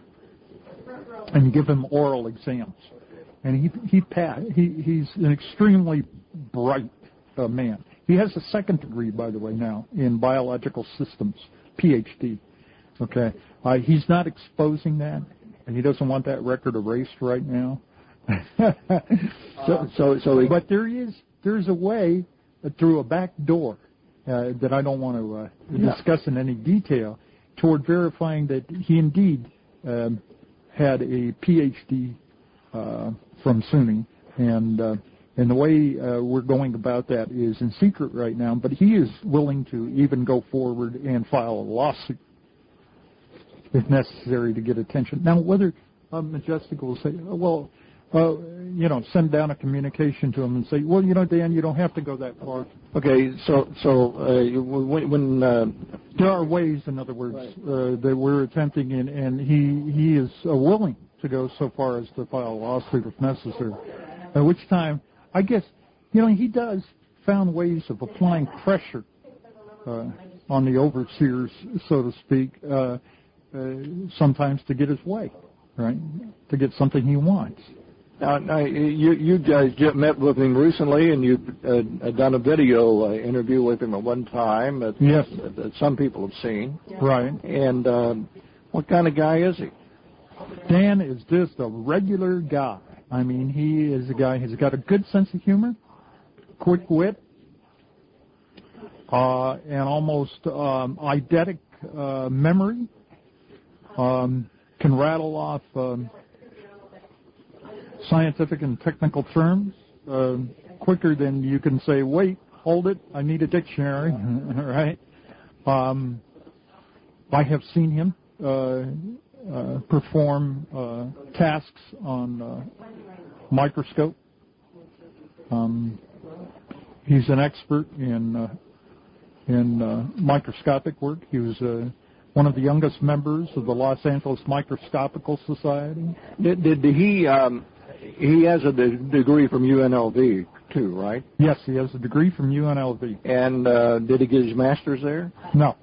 and give him oral exams. And he he passed. He he's an extremely bright uh, man. He has a second degree, by the way, now in biological systems, P H D. Okay, uh, he's not exposing that, and he doesn't want that record erased right now. so, so, so, he, but there is there's a way uh, through a back door uh, that I don't want to uh, yeah. discuss in any detail toward verifying that he indeed um, had a P H D uh, from SUNY, and uh, and the way uh, we're going about that is in secret right now. But he is willing to even go forward and file a lawsuit if necessary to get attention. Now, whether uh, Majestic will say, well. Uh, you know, send down a communication to him and say, well, you know, Dan, you don't have to go that far. Okay, so so uh, when, when uh, there are ways, in other words, right. uh, that we're attempting, and, and he he is uh, willing to go so far as to file a lawsuit if necessary. At which time, I guess, you know, he does found ways of applying pressure uh, on the overseers, so to speak, uh, uh, sometimes to get his way, right, to get something he wants. Now, now you, you guys just met with him recently, and you've uh, done a video uh, interview with him at one time that, yes. that some people have seen. Right. And uh, what kind of guy is he? Dan is just a regular guy. I mean, he is a guy who's got a good sense of humor, quick wit, uh, and almost um, eidetic uh, memory, um, can rattle off... Um, scientific and technical terms uh, quicker than you can say, wait, hold it, I need a dictionary, right? Um, I have seen him uh, uh, perform uh, tasks on uh, microscope. Um, he's an expert in uh, in uh, microscopic work. He was uh, one of the youngest members of the Los Angeles Microscopical Society. Did, did he? Um, he has a de- degree from U N L V too, right? Yes, he has a degree from U N L V. And uh, did he get his master's there? No.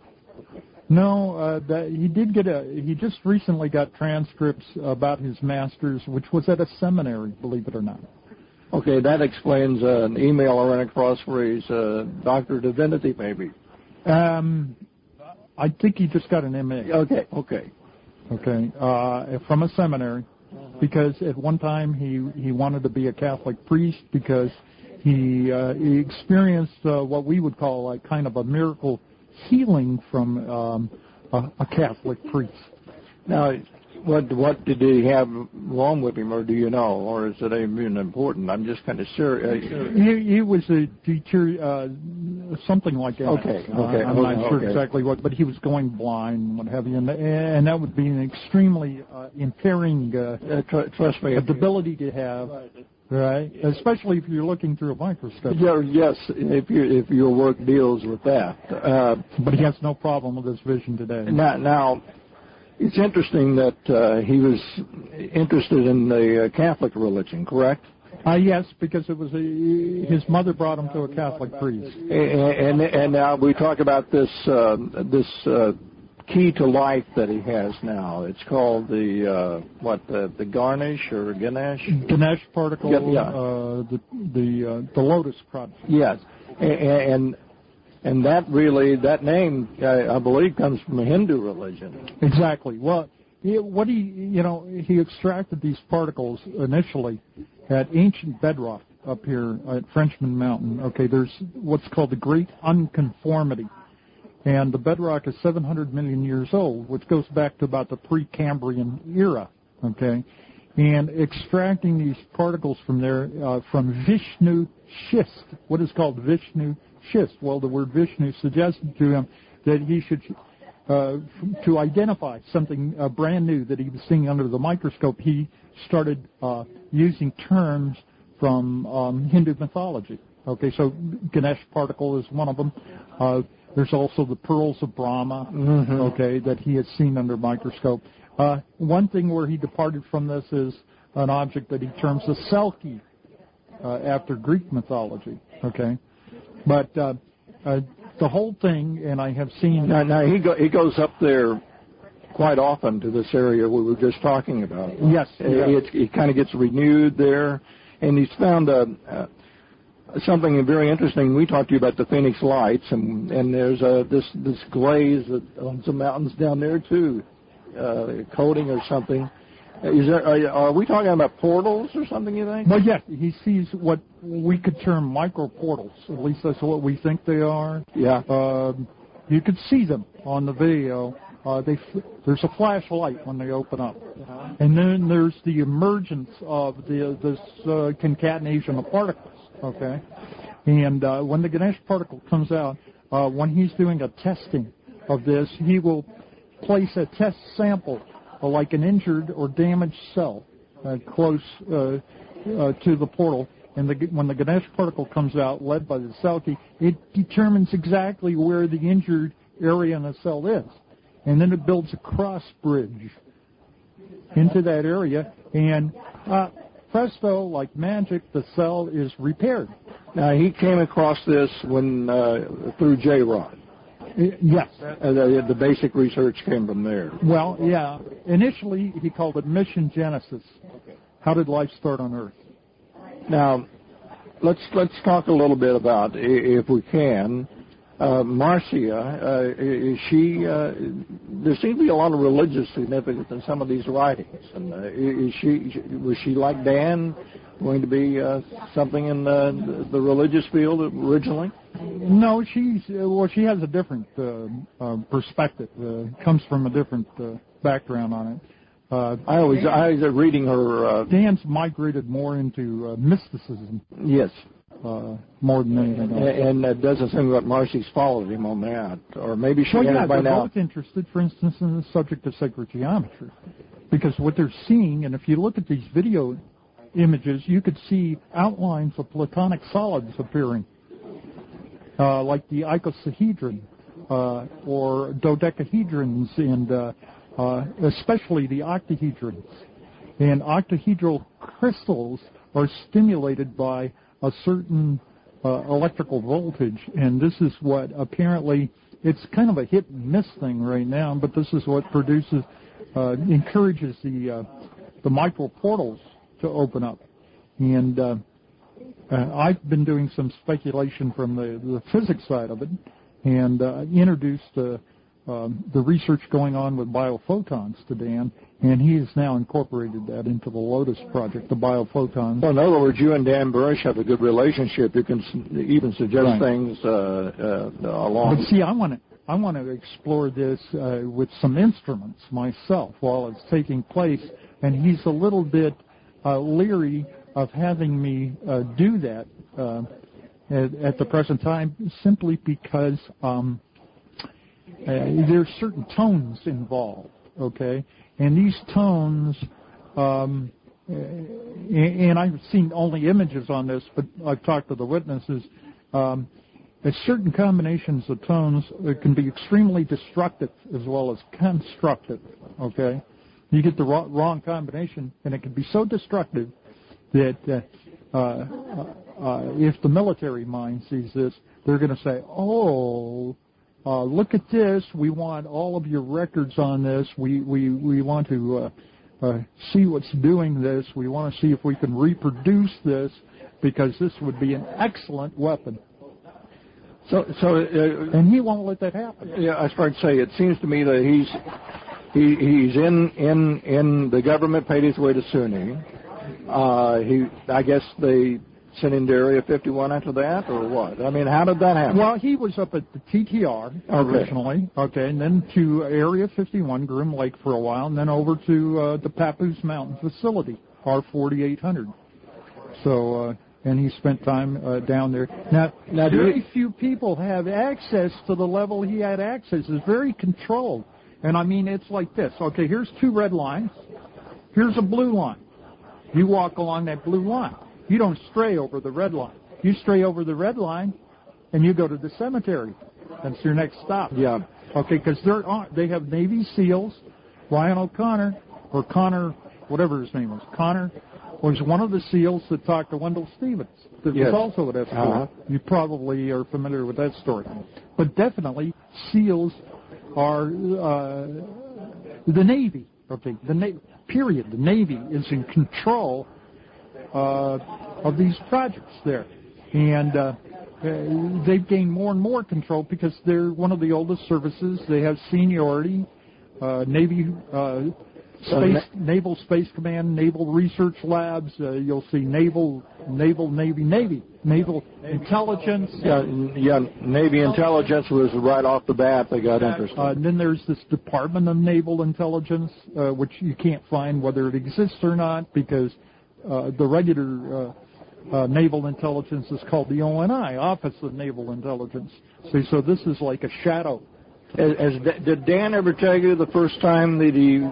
No, uh, that, he did get a. He just recently got transcripts about his master's, which was at a seminary, believe it or not. Okay, that explains uh, an email I ran across where he's uh, Doctor of Divinity, maybe. Um, I think he just got an M A. Okay, okay, okay, uh, from a seminary, because at one time he he wanted to be a Catholic priest because he uh, he experienced uh, what we would call like kind of a miracle healing from um, a, a Catholic priest. Now, what what did he have wrong with him, or do you know, or is it even important? I'm just kind of sure. He, he was a teacher, uh, something like that. Okay, okay. Uh, I'm okay, not sure okay. exactly what, but he was going blind and what have you, and, and that would be an extremely uh, impairing uh, uh, tr- trust me, ability to have. Right, especially if you're looking through a microscope. Yeah, yes, if you if your work deals with that. Uh, but he has no problem with his vision today. Now, now it's interesting that uh, he was interested in the uh, Catholic religion, correct? Uh, yes, because it was a, his mother brought him to a Catholic priest. And and, and now we talk about this uh, this. Uh, key to life that he has now. It's called the uh, what the, the Ganesh or Ganesh Ganesh particle. Yeah, yeah. Uh, the the uh, the Lotus project. Yes, and, and and that really that name I, I believe comes from a Hindu religion. Exactly. Well, he, what he you know he extracted these particles initially at ancient bedrock up here at Frenchman Mountain. Okay, there's what's called the Great Unconformity. And the bedrock is seven hundred million years old, which goes back to about the Precambrian era, okay? And extracting these particles from there, uh, from Vishnu schist, what is called Vishnu schist. Well, the word Vishnu suggested to him that he should, uh, to identify something uh, brand new that he was seeing under the microscope, he started uh, using terms from um, Hindu mythology. Okay, so Ganesh particle is one of them. Uh, There's also the pearls of Brahma, mm-hmm. okay, that he had seen under microscope. Uh, one thing where he departed from this is an object that he terms the Selkie, uh, after Greek mythology, okay. But uh, uh, the whole thing, and I have seen... Now, now he, go, he goes up there quite often to this area we were just talking about. Yes. It, it, it kind of gets renewed there, and he's found a... a something very interesting. We talked to you about the Phoenix Lights, and and there's a this this glaze that, on some mountains down there too, uh, coating or something. Is there? Are, are we talking about portals or something? You think? Well, yes. He sees what we could term micro portals. At least that's what we think they are. Yeah. Uh, you could see them on the video. Uh, they there's a flashlight when they open up, uh-huh. and then there's the emergence of the this uh, concatenation of particles. Okay, and uh, when the Ganesh particle comes out, uh, when he's doing a testing of this, he will place a test sample, uh, like an injured or damaged cell, uh, close uh, uh, to the portal. And the, when the Ganesh particle comes out, led by the Selkie, it determines exactly where the injured area in the cell is, and then it builds a cross bridge into that area, and uh, presto, like magic, the cell is repaired. Now, he came across this when uh, through J-Rod. Yes. Uh, the, the basic research came from there. Well, yeah. Initially, he called it Mission Genesis. Okay. How did life start on Earth? Now, let's let's talk a little bit about, if we can, Uh, Marcia, uh, is she? Uh, there seems to be a lot of religious significance in some of these writings. And uh, is she? Was she like Dan, going to be uh, something in the, the religious field originally? No, she's well. She has a different uh, uh, perspective. Uh, comes from a different uh, background on it. Uh, I always, I was reading her. Uh, Dan's migrated more into uh, mysticism. Yes. uh, more than anything else. And it doesn't seem that Marcy's followed him on that, or maybe she well, has yeah, by they're now. both interested, for instance, in the subject of sacred geometry, because what they're seeing, and if you look at these video images, you could see outlines of platonic solids appearing, uh, like the icosahedron uh, or dodecahedrons, and uh, uh, especially the octahedrons. And octahedral crystals are stimulated by a certain uh, electrical voltage, and this is what apparently, it's kind of a hit and miss thing right now, but this is what produces, uh, encourages the uh, the microportals to open up. And uh, uh, I've been doing some speculation from the, the physics side of it, and uh, introduced uh, um, the research going on with biophotons to Dan, and he has now incorporated that into the Lotus project, the biophotons. Well, in other words, you and Dan Bush have a good relationship. You can s- even suggest Right. things uh, uh, along. But see, I want to I want to explore this uh, with some instruments myself while it's taking place, and he's a little bit uh, leery of having me uh, do that uh, at, at the present time, simply because um, uh, there's certain tones involved, okay? And these tones, um, and I've seen only images on this, but I've talked to the witnesses, um, that certain combinations of tones uh, can be extremely destructive as well as constructive, okay? You get the wrong, wrong combination, and it can be so destructive that uh, uh, uh, if the military mind sees this, they're going to say, oh, uh, look at this. We want all of your records on this. We, we, we want to uh, uh, see what's doing this. We want to see if we can reproduce this, because this would be an excellent weapon. So, so, uh, and he won't let that happen. Yeah, I was about to say, it seems to me that he's he, he's in in in the government paid his way to SUNY. Uh, he, I guess they sent him to Area fifty-one after that, or what? I mean, how did that happen? Well, he was up at the T T R originally, okay, okay and then to Area fifty-one, Groom Lake for a while, and then over to uh, the Papoose Mountain facility, R forty-eight hundred. So. Uh, And he spent time uh, down there. Now, now very you... few people have access to the level he had access. It's very controlled. And, I mean, it's like this. Okay, here's two red lines. Here's a blue line. You walk along that blue line. You don't stray over the red line. You stray over the red line, and you go to the cemetery. That's your next stop. Yeah. Okay, because they're on, they have Navy SEALs. Ryan O'Connor, or Connor, whatever his name was, Connor, was one of the SEALs that talked to Wendell Stevens, that yes. was also at F D R. Uh-huh. You probably are familiar with that story. But definitely, SEALs are uh, the Navy. Okay, the Na- period. The Navy is in control uh, of these projects there. And uh, uh, they've gained more and more control because they're one of the oldest services. They have seniority. Uh, Navy... Uh, Space, Naval Space Command, Naval Research Labs. Uh, you'll see Naval, Naval, Navy, Navy, Naval Intelligence. Yeah, yeah. Navy Intelligence was right off the bat. They got interested. Uh, and then there's this Department of Naval Intelligence, uh, which you can't find whether it exists or not, because uh, the regular uh, uh, Naval Intelligence is called the O N I, Office of Naval Intelligence. See, so this is like a shadow. As, as, did Dan ever tell you the first time that he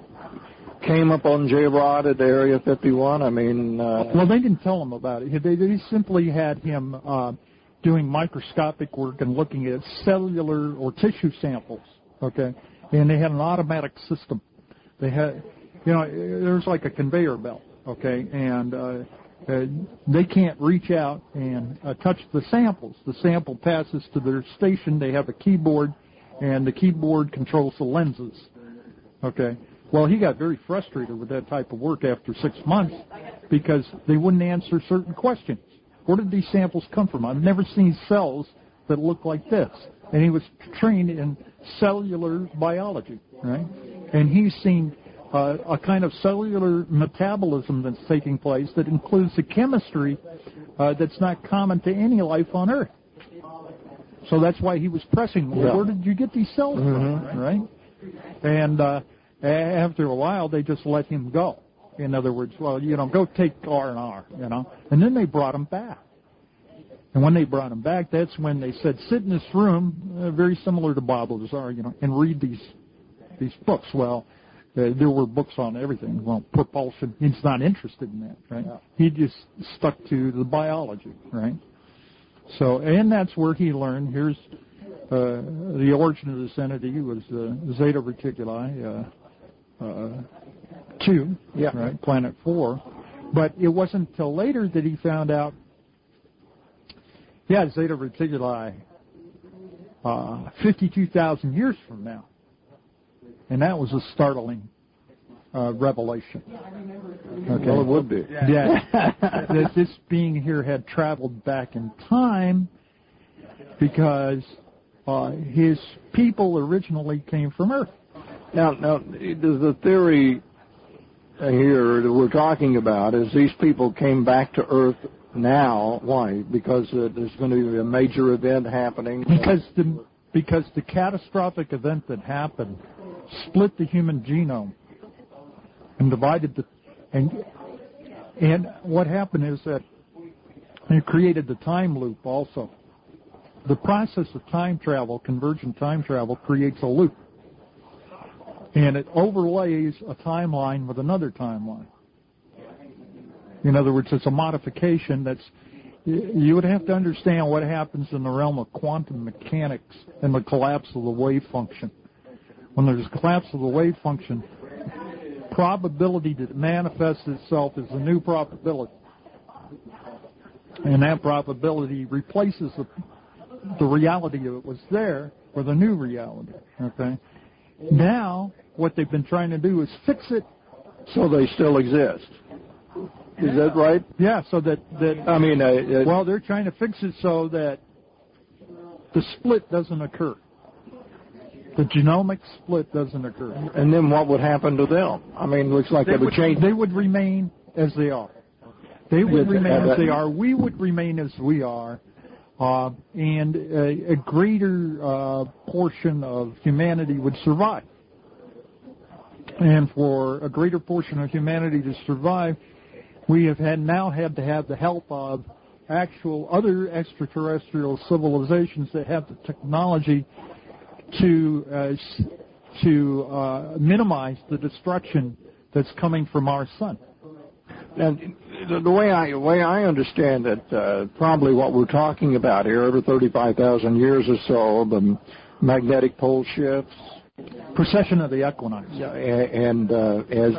came up on J-Rod at Area fifty-one? I mean... Uh... Well, they didn't tell him about it. They, they simply had him uh, doing microscopic work and looking at cellular or tissue samples, okay? And they had an automatic system. They had, you know, there's like a conveyor belt, okay? And uh, uh, they can't reach out and uh, touch the samples. The sample passes to their station. They have a keyboard, and the keyboard controls the lenses, okay? Well, he got very frustrated with that type of work after six months because they wouldn't answer certain questions. Where did these samples come from? I've never seen cells that look like this. And he was trained in cellular biology, right? And he's seen uh, a kind of cellular metabolism that's taking place that includes a chemistry uh, that's not common to any life on Earth. So that's why he was pressing, well, yeah. Where did you get these cells mm-hmm. from, right? And... Uh, After a while, they just let him go. In other words, well, you know, go take R and R, you know. And then they brought him back. And when they brought him back, that's when they said, sit in this room, uh, very similar to Bob Lazar, you know, and read these these books. Well, uh, there were books on everything. Well, propulsion, he's not interested in that, right? Yeah. He just stuck to the biology, right? So, and that's where he learned, here's uh, the origin of this entity was uh, Zeta Reticuli, uh, uh, two, yeah. right, planet four. But it wasn't until later that he found out, yeah, Zeta Reticuli, uh, fifty-two thousand years from now. And that was a startling uh, revelation. Okay. Well, it would be. Yeah. that this being here had traveled back in time because uh, his people originally came from Earth. Now, now, does the theory here that we're talking about is these people came back to Earth now? Why? Because uh, there's going to be a major event happening? Because the because the catastrophic event that happened split the human genome and divided the and and what happened is that it created the time loop also. The process of time travel, convergent time travel, creates a loop. And it overlays a timeline with another timeline. In other words, it's a modification that's, you would have to understand what happens in the realm of quantum mechanics and the collapse of the wave function. When there's a collapse of the wave function, probability that manifests itself is a new probability. And that probability replaces the, the reality that was there with a new reality. Okay? Now, what they've been trying to do is fix it so they still exist. Is that right? Yeah, so that, that I mean, uh, uh, well, they're trying to fix it so that the split doesn't occur. The genomic split doesn't occur. And then what would happen to them? I mean, it looks like they, they would, would change. They would remain as they are. They would Yeah, remain uh, as they are. We would remain as we are. Uh, and a, a greater uh, portion of humanity would survive. And for a greater portion of humanity to survive, we have had now had to have the help of actual other extraterrestrial civilizations that have the technology to uh, to uh, minimize the destruction that's coming from our sun. And the, the way I the way I understand it, uh, probably what we're talking about here, every thirty-five thousand years or so, the magnetic pole shifts, precession of the equinox, and uh, as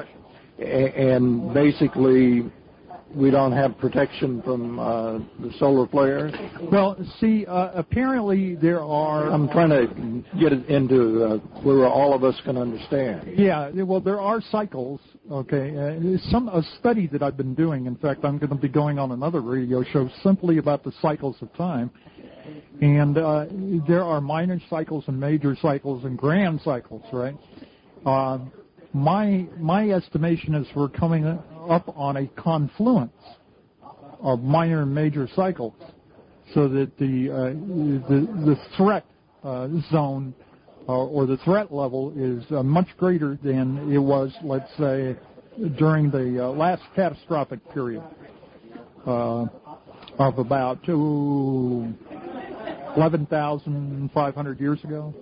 and basically we don't have protection from uh, the solar flares. Well, see, uh, apparently there are. I'm trying to get it into uh, where all of us can understand. Yeah, well, there are cycles. Okay, uh, some a study that I've been doing. In fact, I'm going to be going on another radio show simply about the cycles of time. And uh, there are minor cycles and major cycles and grand cycles, right? Uh, my my estimation is we're coming up on a confluence of minor and major cycles, so that the uh, the, the threat uh, zone uh, or the threat level is uh, much greater than it was, let's say, during the uh, last catastrophic period uh, of about two. eleven thousand five hundred years ago,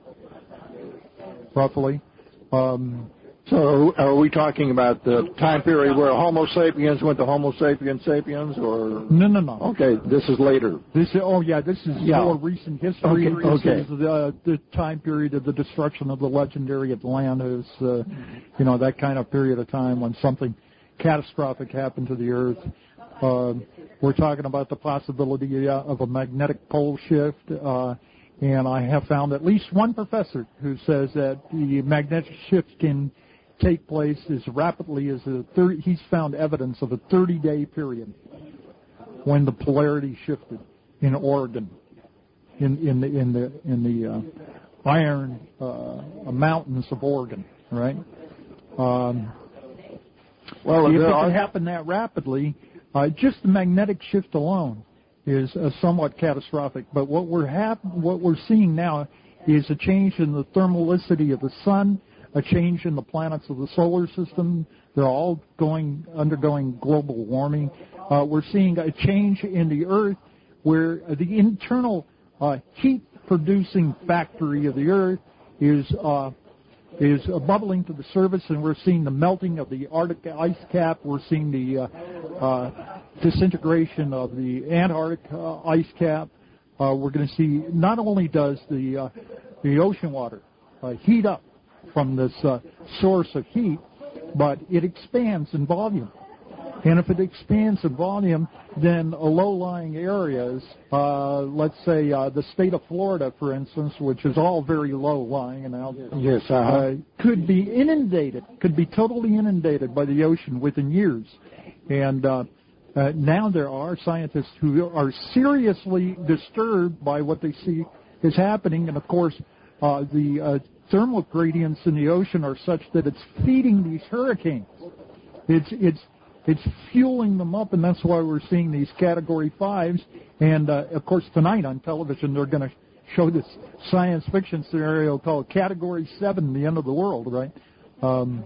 roughly. Um, so are we talking about the time period where Homo sapiens went to Homo sapiens sapiens, or? No, no, no. Okay, this is later. This is, oh, yeah, this is yeah. more recent history. Okay, this okay. is the, the time period of the destruction of the legendary Atlantis, uh, you know, that kind of period of time when something catastrophic happened to the Earth. Uh, we're talking about the possibility uh, of a magnetic pole shift, uh, and I have found at least one professor who says that the magnetic shift can take place as rapidly as a thirty. He's found evidence of a thirty-day period when the polarity shifted in Oregon, in in the in the in the uh, iron uh, mountains of Oregon, right? Um, well, if it can happen that rapidly. Uh, just the magnetic shift alone is uh, somewhat catastrophic. But what we're hap- what we're seeing now is a change in the thermalicity of the sun, a change in the planets of the solar system. They're all going undergoing global warming. Uh, we're seeing a change in the Earth where the internal uh, heat-producing factory of the Earth is uh, is uh, bubbling to the surface, and we're seeing the melting of the Arctic ice cap. We're seeing the uh, uh, disintegration of the Antarctic uh, ice cap. Uh, we're going to see not only does the uh, the ocean water uh, heat up from this uh, source of heat, but it expands in volume. And if it expands in volume, then low-lying areas, uh, let's say uh, the state of Florida, for instance, which is all very low-lying now, yes, uh-huh. uh, could be inundated, could be totally inundated by the ocean within years. And uh, uh, now there are scientists who are seriously disturbed by what they see is happening. And, of course, uh, the uh, thermal gradients in the ocean are such that it's feeding these hurricanes. It's it's It's fueling them up, and that's why we're seeing these Category fives. And, uh, of course, tonight on television they're going to show this science fiction scenario called Category seven, the end of the world, right? Um,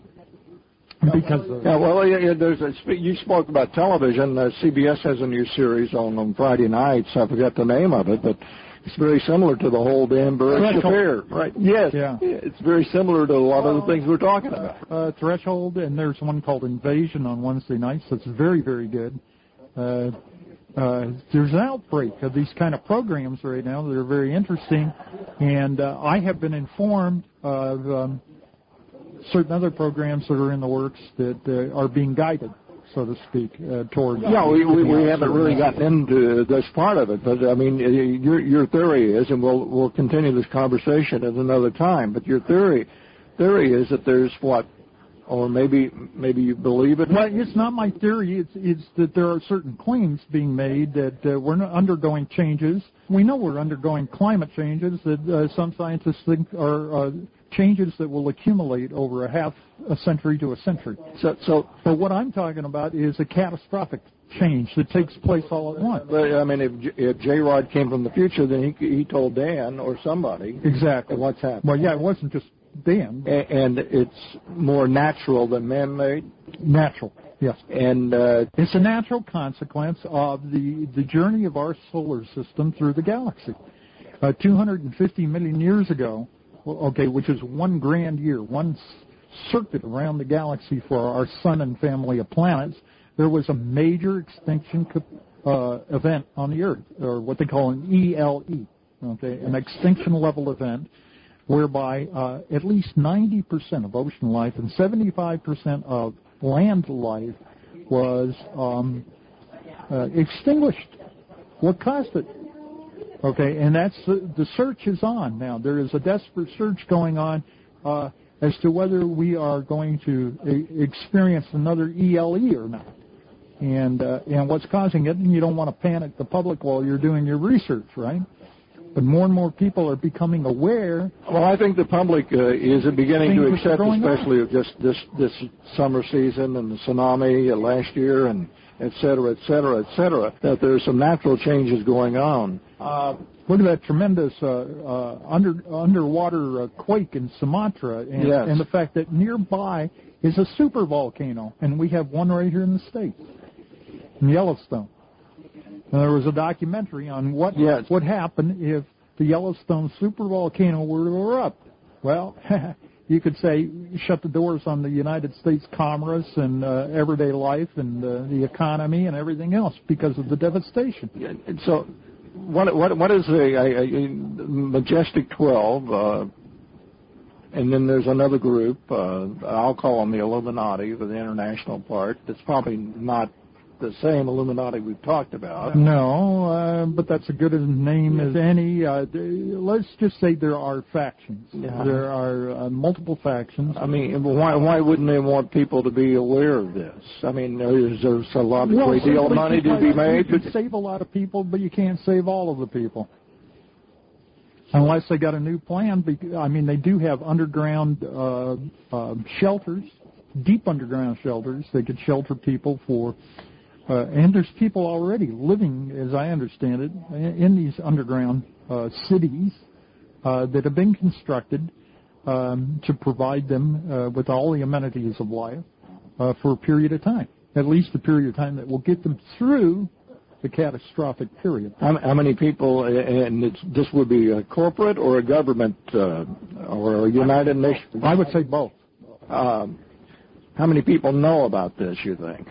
because of, yeah, well, yeah, there's a, you spoke about television. Uh, C B S has a new series on, on Friday nights. I forgot the name of it, but it's very similar to the whole Dan Burns affair. Right. Yes. Yeah. It's very similar to a lot of the things we're talking about. Uh, Threshold, and there's one called Invasion on Wednesday nights that's very, very good. Uh, uh, there's an outbreak of these kind of programs right now that are very interesting, and uh, I have been informed of um, certain other programs that are in the works that uh, are being guided, so to speak, uh, toward... Yeah, we, we, we haven't really gotten into this part of it, but, I mean, your your theory is, and we'll we'll continue this conversation at another time, but your theory theory is that there's, what, or maybe maybe you believe it? Well, it's not my theory. It's, it's that there are certain claims being made that uh, we're not undergoing changes. We know we're undergoing climate changes that uh, some scientists think are... Uh, changes that will accumulate over a half a century to a century. So, so, but what I'm talking about is a catastrophic change that takes place all at once. But I mean, if, if J-Rod came from the future, then he he told Dan or somebody exactly what's happening. Well, yeah, it wasn't just Dan, and, and it's more natural than man-made. Natural, yes, and uh, it's a natural consequence of the the journey of our solar system through the galaxy. Uh, two hundred fifty million years ago. Okay, which is one grand year, one circuit around the galaxy for our sun and family of planets, there was a major extinction uh, event on the Earth, or what they call an E L E, okay, an extinction level event, whereby uh, at least ninety percent of ocean life and seventy-five percent of land life was um, uh, extinguished. What caused it? Okay, and that's the, the search is on now. There is a desperate search going on uh, as to whether we are going to a, experience another E L E or not, and uh, and what's causing it. And you don't want to panic the public while you're doing your research, right? But more and more people are becoming aware. Well, I think the public uh, is beginning to accept, especially of just this this summer season and the tsunami uh, last year, and et cetera, et cetera, et cetera, that there's some natural changes going on. Uh, look at that tremendous uh, uh, under underwater uh, quake in Sumatra, and, yes. and the fact that nearby is a super volcano, and we have one right here in the States, in Yellowstone. And there was a documentary on what yes. would happen if the Yellowstone supervolcano were to erupt. Well, you could say shut the doors on the United States commerce and uh, everyday life and uh, the economy and everything else because of the devastation. Yeah, and so what what what is a, a, a Majestic twelve? Uh, and then there's another group. Uh, I'll call them the Illuminati, for the international part. That's probably not the same Illuminati we've talked about. No, uh, but that's a good a name as any. Uh, let's just say there are factions. Yeah. There are uh, multiple factions. I mean, why why wouldn't they want people to be aware of this? I mean, is there a lot of well, great deal of money to be made? You can save a lot of people, but you can't save all of the people. Unless they got a new plan. I mean, they do have underground uh, uh, shelters, deep underground shelters. They could shelter people for... Uh, and there's people already living, as I understand it, in these underground uh, cities uh, that have been constructed um, to provide them uh, with all the amenities of life uh, for a period of time, at least a period of time that will get them through the catastrophic period. How, how many people, and it's, this would be a corporate or a government uh, or a United Nations? I would say both. Um, how many people know about this, you think?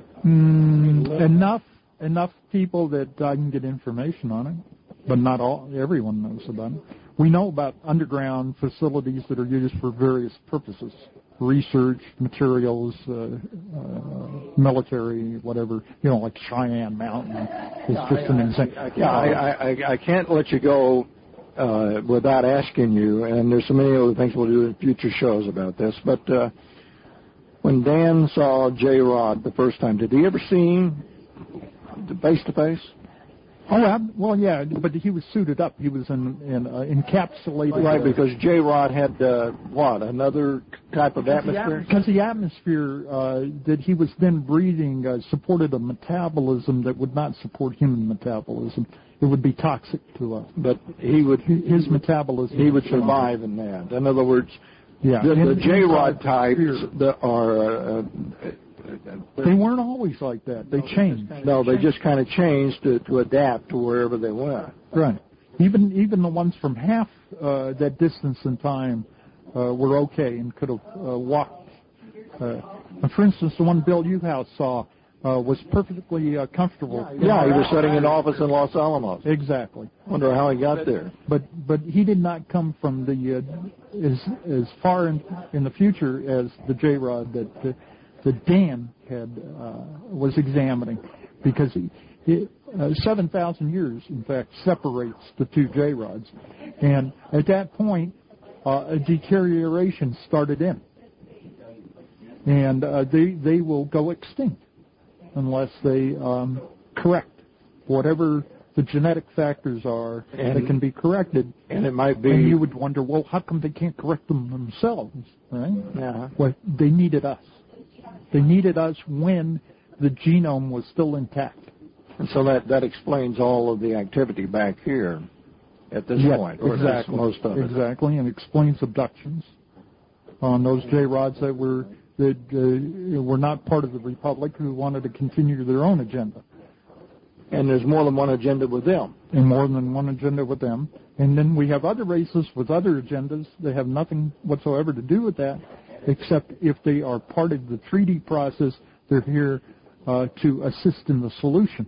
Mm, enough, enough people that I can get information on it, but not all. Everyone knows about it. We know about underground facilities that are used for various purposes. Research, materials, uh, uh, military, whatever, you know, like Cheyenne Mountain is just an example. Yeah, I, I, I can't let you go uh, without asking you, and there's so many other things we'll do in future shows about this, but uh, when Dan saw J. Rod the first time, did he ever see him face-to-face? Oh, yeah. Well, yeah, but he was suited up. He was in, in uh, encapsulated. Right, because J. Rod had, uh, what, another type of atmosphere? Because the atmosphere uh, that he was then breathing uh, supported a metabolism that would not support human metabolism. It would be toxic to us. But he would... His he would, metabolism... He would survive in that. In other words, yeah. the, the in, J. Rod types that are... Uh, They weren't always like that. They changed. No, they just kind of changed to, to adapt to wherever they went. Right. Even even the ones from half uh, that distance in time uh, were okay and could have uh, walked. Uh, for instance, the one Bill Uhouse saw uh, was perfectly uh, comfortable. Yeah, he was sitting in office in Los Alamos. Exactly. Wonder how he got there. But but he did not come from the uh, as as far in, in the future as the J. Rod that. Uh, that Dan had uh, was examining, because he, he, uh, seven thousand years, in fact, separates the two J. Rods. And at that point, uh, a deterioration started in. And uh, they, they will go extinct unless they um, correct whatever the genetic factors are and that can be corrected. And it might be... And you would wonder, well, how come they can't correct them themselves, right? Yeah. Well, they needed us. They needed us when the genome was still intact. And so that, that explains all of the activity back here at this yeah, point, or exactly, most of it. Exactly, and explains abductions on those J. Rods that were that uh, were not part of the Republic, who wanted to continue their own agenda. And there's more than one agenda with them. And more than one agenda with them. And then we have other races with other agendas that have nothing whatsoever to do with that, except if they are part of the treaty process, they're here uh, to assist in the solutions.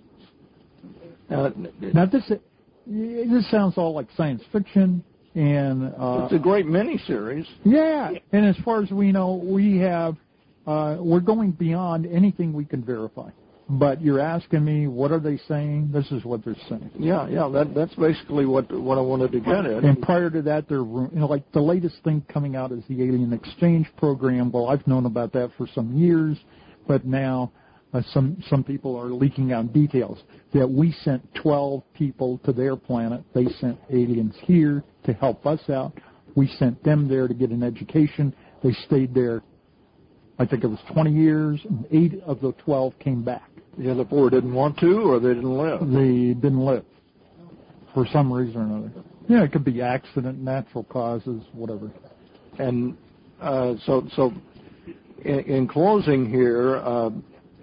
Uh, now, this this sounds all like science fiction, and uh, it's a great miniseries. Yeah, and as far as we know, we have uh, we're going beyond anything we can verify. But you're asking me, what are they saying? This is what they're saying. Yeah, yeah, that that's basically what what I wanted to get at. And prior to that, there were, you know, like the latest thing coming out is the Alien Exchange Program. Well, I've known about that for some years, but now uh, some some people are leaking out details that we sent twelve people to their planet. They sent aliens here to help us out. We sent them there to get an education. They stayed there, I think it was twenty years, and eight of the twelve came back. The other four didn't want to, or they didn't live? They didn't live for some reason or another. Yeah, it could be accident, natural causes, whatever. And uh, so, so in, in closing here, uh,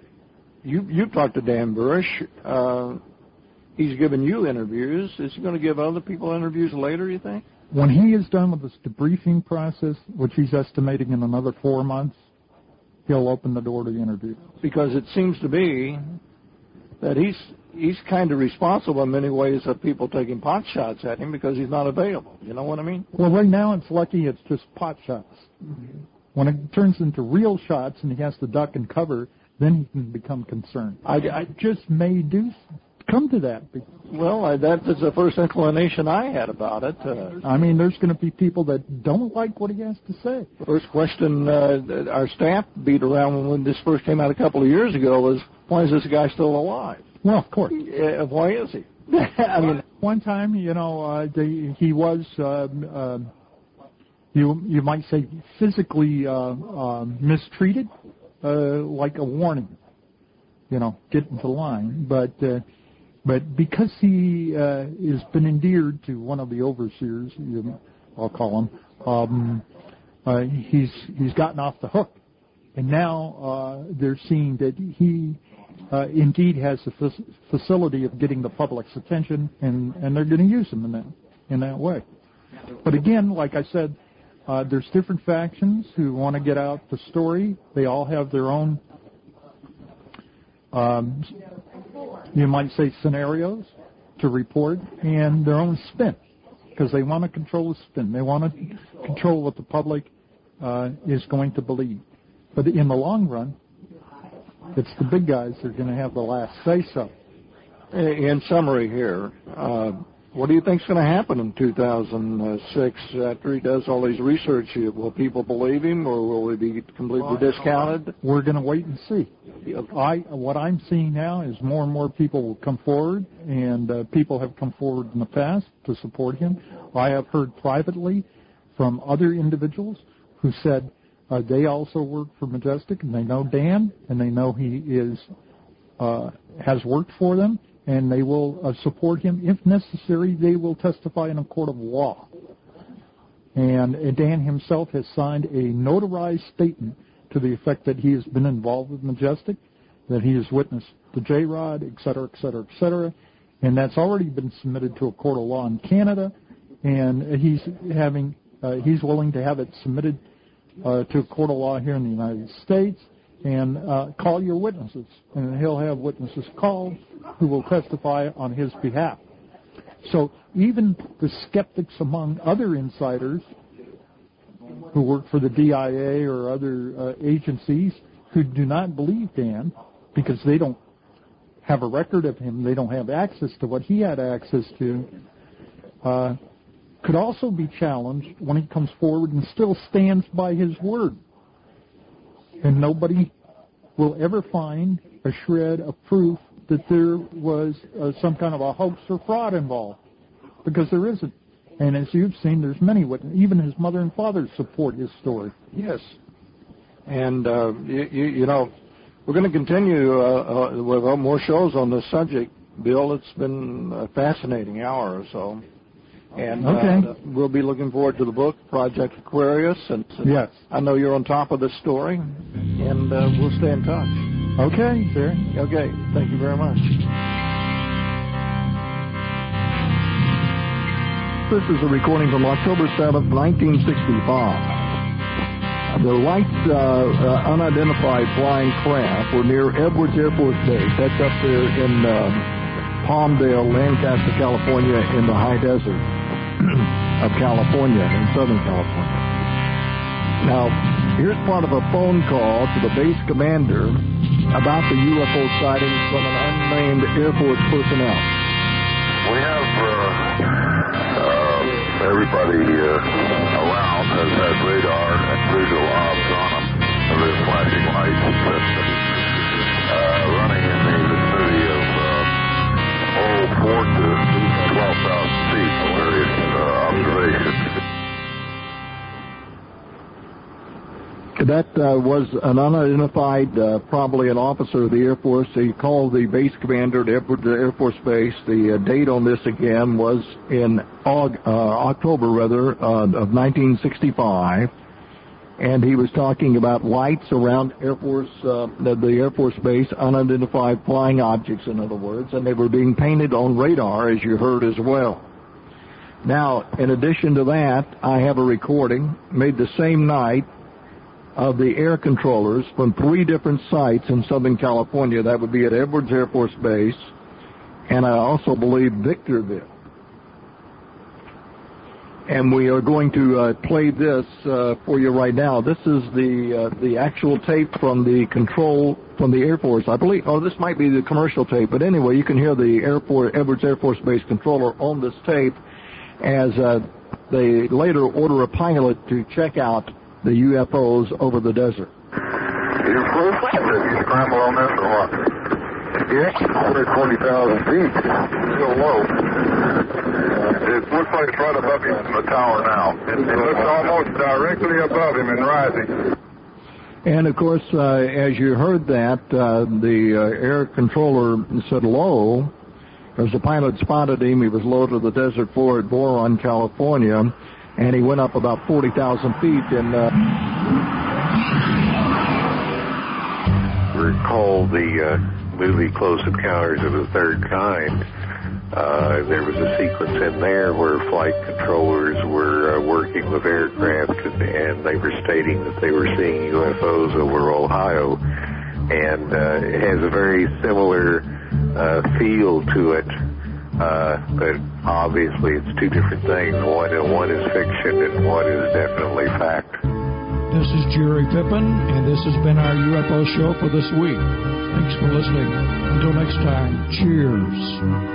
you you talked to Dan Burisch. Uh, he's given you interviews. Is he going to give other people interviews later, you think? When he is done with this debriefing process, which he's estimating in another four months, he'll open the door to the interview. Because it seems to be that he's he's kind of responsible in many ways of people taking pot shots at him because he's not available. You know what I mean? Well, right now it's lucky it's just pot shots. Mm-hmm. When it turns into real shots and he has to duck and cover, then he can become concerned. I, I just may do come to that. Well, I, that is the first inclination I had about it. Uh, I mean, there's going to be people that don't like what he has to say. First question uh, our staff beat around when this first came out a couple of years ago was, why is this guy still alive? Well, of course. Uh, why is he? I mean, one time, you know, uh, they, he was, um, uh, you you might say, physically uh, uh, mistreated, uh, like a warning. You know, get into line, but. Uh, But because he uh, has been endeared to one of the overseers, I'll call him, um, uh, he's he's gotten off the hook, and now uh, they're seeing that he uh, indeed has the f- facility of getting the public's attention, and, and they're going to use them in that in that way. But again, like I said, uh, there's different factions who want to get out the story. They all have their own, um, you might say, scenarios to report, and their own spin, because they want to control the spin. They want to control what the public uh, is going to believe. But in the long run, it's the big guys that are going to have the last say-so. In summary here, uh, what do you think is going to happen in two thousand six after he does all these research? Will people believe him, or will he be completely discounted? We're going to wait and see. I, what I'm seeing now is more and more people will come forward, and uh, people have come forward in the past to support him. I have heard privately from other individuals who said uh, they also work for Majestic, and they know Dan, and they know he is uh, has worked for them, and they will uh, support him. If necessary, they will testify in a court of law. And uh, Dan himself has signed a notarized statement to the effect that he has been involved with Majestic, that he has witnessed the J-Rod, et cetera, et cetera, et cetera. And that's already been submitted to a court of law in Canada, and he's having uh, he's willing to have it submitted uh, to a court of law here in the United States, and uh, call your witnesses. And he'll have witnesses called who will testify on his behalf. So even the skeptics among other insiders who work for the D I A or other uh, agencies who do not believe Dan because they don't have a record of him, they don't have access to what he had access to, uh, could also be challenged when he comes forward and still stands by his word. And nobody will ever find a shred of proof that there was uh, some kind of a hoax or fraud involved, because there isn't. And as you've seen, there's many witnesses. Even his mother and father support his story. Yes. And, uh, you, you, you know, we're going to continue uh, uh, with more shows on this subject, Bill. It's been a fascinating hour or so. And okay. uh, we'll be looking forward to the book, Project Aquarius. And yes. I know you're on top of this story, and uh, we'll stay in touch. Okay, sir. Okay. Thank you very much. This is a recording from October seventh, nineteen sixty-five. The light uh, uh, unidentified flying craft were near Edwards Air Force Base. That's up there in uh, Palmdale, Lancaster, California, in the high desert of California, in Southern California. Now, here's part of a phone call to the base commander about the U F O sighting from an unnamed Air Force personnel. We have uh, uh, everybody uh, around has had radar and visual obs on them. There's flashing lights uh, running in the vicinity of uh, oh, four to twelve thousand feet for various uh, observations. That uh, was an unidentified, uh, probably an officer of the Air Force. He called the base commander at the Air Force Base. The uh, date on this again was in Aug- uh, October, rather, uh, of nineteen sixty-five, and he was talking about lights around Air Force, uh, the, the Air Force Base, unidentified flying objects, in other words, and they were being painted on radar, as you heard as well. Now, in addition to that, I have a recording made the same night of the air controllers from three different sites in Southern California. That would be at Edwards Air Force Base, and I also believe Victorville. And we are going to uh, play this uh, for you right now. This is the uh, the actual tape from the control from the Air Force. I believe, oh, this might be the commercial tape, but anyway, you can hear the Air Force, Edwards Air Force Base controller on this tape as uh, they later order a pilot to check out the U F Os over the desert. You flew? Did you scramble on this or what? Yeah, one hundred forty thousand feet. Still low. It looks like it's right above him in the tower now. It, it looks almost directly above him and rising. And, of course, uh, as you heard that, uh, the uh, air controller said low. As the pilot spotted him, he was low to the desert floor at Boron, California, and he went up about forty thousand feet. And uh, recall the uh, movie Close Encounters of the Third Kind, uh, there was a sequence in there where flight controllers were uh, working with aircraft, and, and they were stating that they were seeing U F Os over Ohio. And uh, it has a very similar uh, feel to it, uh, but obviously it's two different things. One, one is fiction and one is definitely fact. This is Jerry Pippin, and this has been our U F O show for this week. Thanks for listening. Until next time, cheers.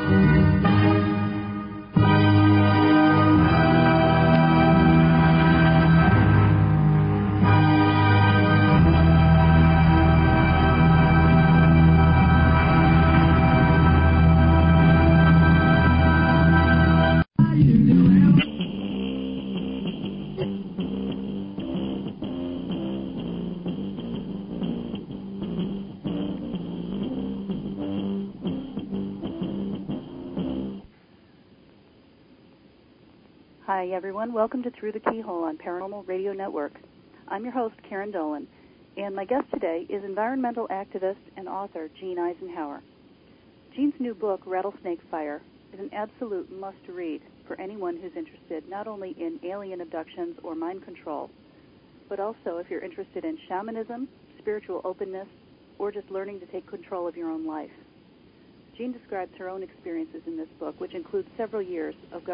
Hi, everyone. Welcome to Through the Keyhole on Paranormal Radio Network. I'm your host, Karen Dolan, and my guest today is environmental activist and author Gene Eisenhower. Gene's new book, Rattlesnake Fire, is an absolute must-read for anyone who's interested not only in alien abductions or mind control, but also if you're interested in shamanism, spiritual openness, or just learning to take control of your own life. Gene describes her own experiences in this book, which includes several years of government